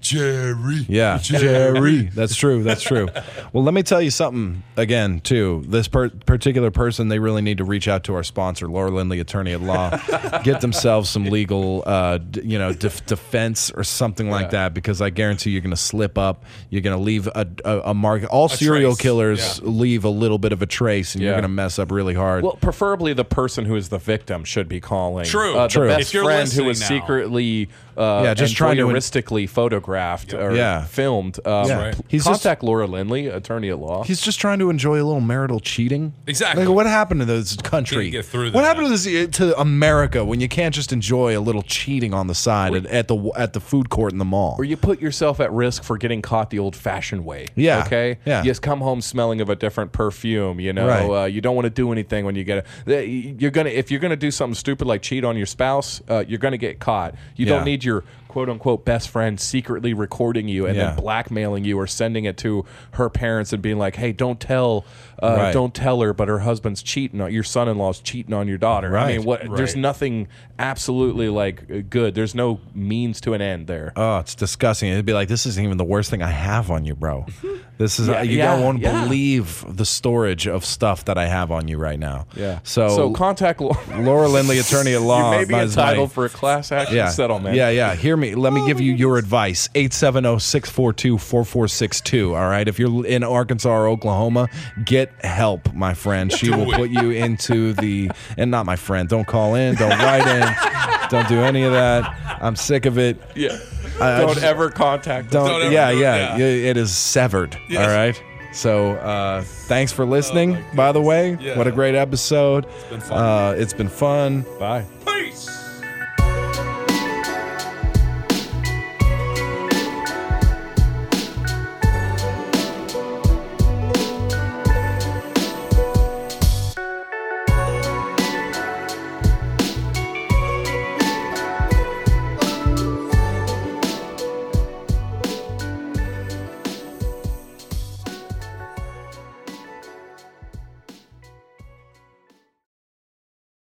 Jerry. Yeah, Jerry. That's true. That's true. Well, let me tell you something again, too. This per- particular person, they really need to reach out to our sponsor, Laura Lindley, attorney at law, get themselves some legal, uh, d- you know, def- defense or something like Yeah. that, because I guarantee you're going to slip up. You're going to leave a, a, a mark. All serial trace. killers Yeah. leave a little bit of a trace, and you're Yeah. going to mess up really hard. Well, preferably the person who is the victim should be calling. True. Uh, the True. best If you're friend who was listening now. secretly uh, Yeah, just and trying to- voyeuristically photographed or Yeah. filmed. Um, Yeah. right. He's just- contact Laura Lindley, attorney at law. He's just trying to enjoy a little marital cheating. Exactly. Like, what happened to this country? Can't get through what that. happened to this to America when you can't just enjoy a little cheating on the side at, at the at the food court in the mall? Or you put yourself at risk for getting caught the old-fashioned way. Yeah. Okay. Yeah. You just come home smelling of a different perfume. You know. Right. Uh, you don't want to do anything when you get a. You're gonna if you're gonna do something stupid like cheat on your spouse, uh, you're gonna get caught. You Yeah. don't need your quote unquote best friend secretly recording you and Yeah. then blackmailing you or sending it to her parents and being like, "Hey, don't tell, uh, Right. don't tell her, but her husband's cheating on your son-in-law's cheating on your daughter." I Right. mean, what? There's Right. nothing absolutely like uh, good. There's no means to an end there. Oh, it's disgusting. It'd be like, this isn't even the worst thing I have on you, bro. This is Yeah, you yeah, don't yeah. believe the storage of stuff that I have on you right now. Yeah. So, so contact Laura. Laura Lindley, attorney at law. You may be is my- entitled for a class action yeah. settlement. Yeah, yeah. Hear me. Let me give you your advice. eight seven zero, six four two, four four six two. All right. If you're in Arkansas or Oklahoma, get help, my friend. She will put you into the, and not my friend. Don't call in. Don't write in. Don't do any of that. I'm sick of it. Yeah. I- I Don't just- ever contact us. Don't, Don't ever yeah, do it, yeah, yeah. It is severed. Yes. All right. So uh, thanks for listening, Oh, my by the way. Yeah. What a great episode. It's been fun. Uh, it's been fun. Bye.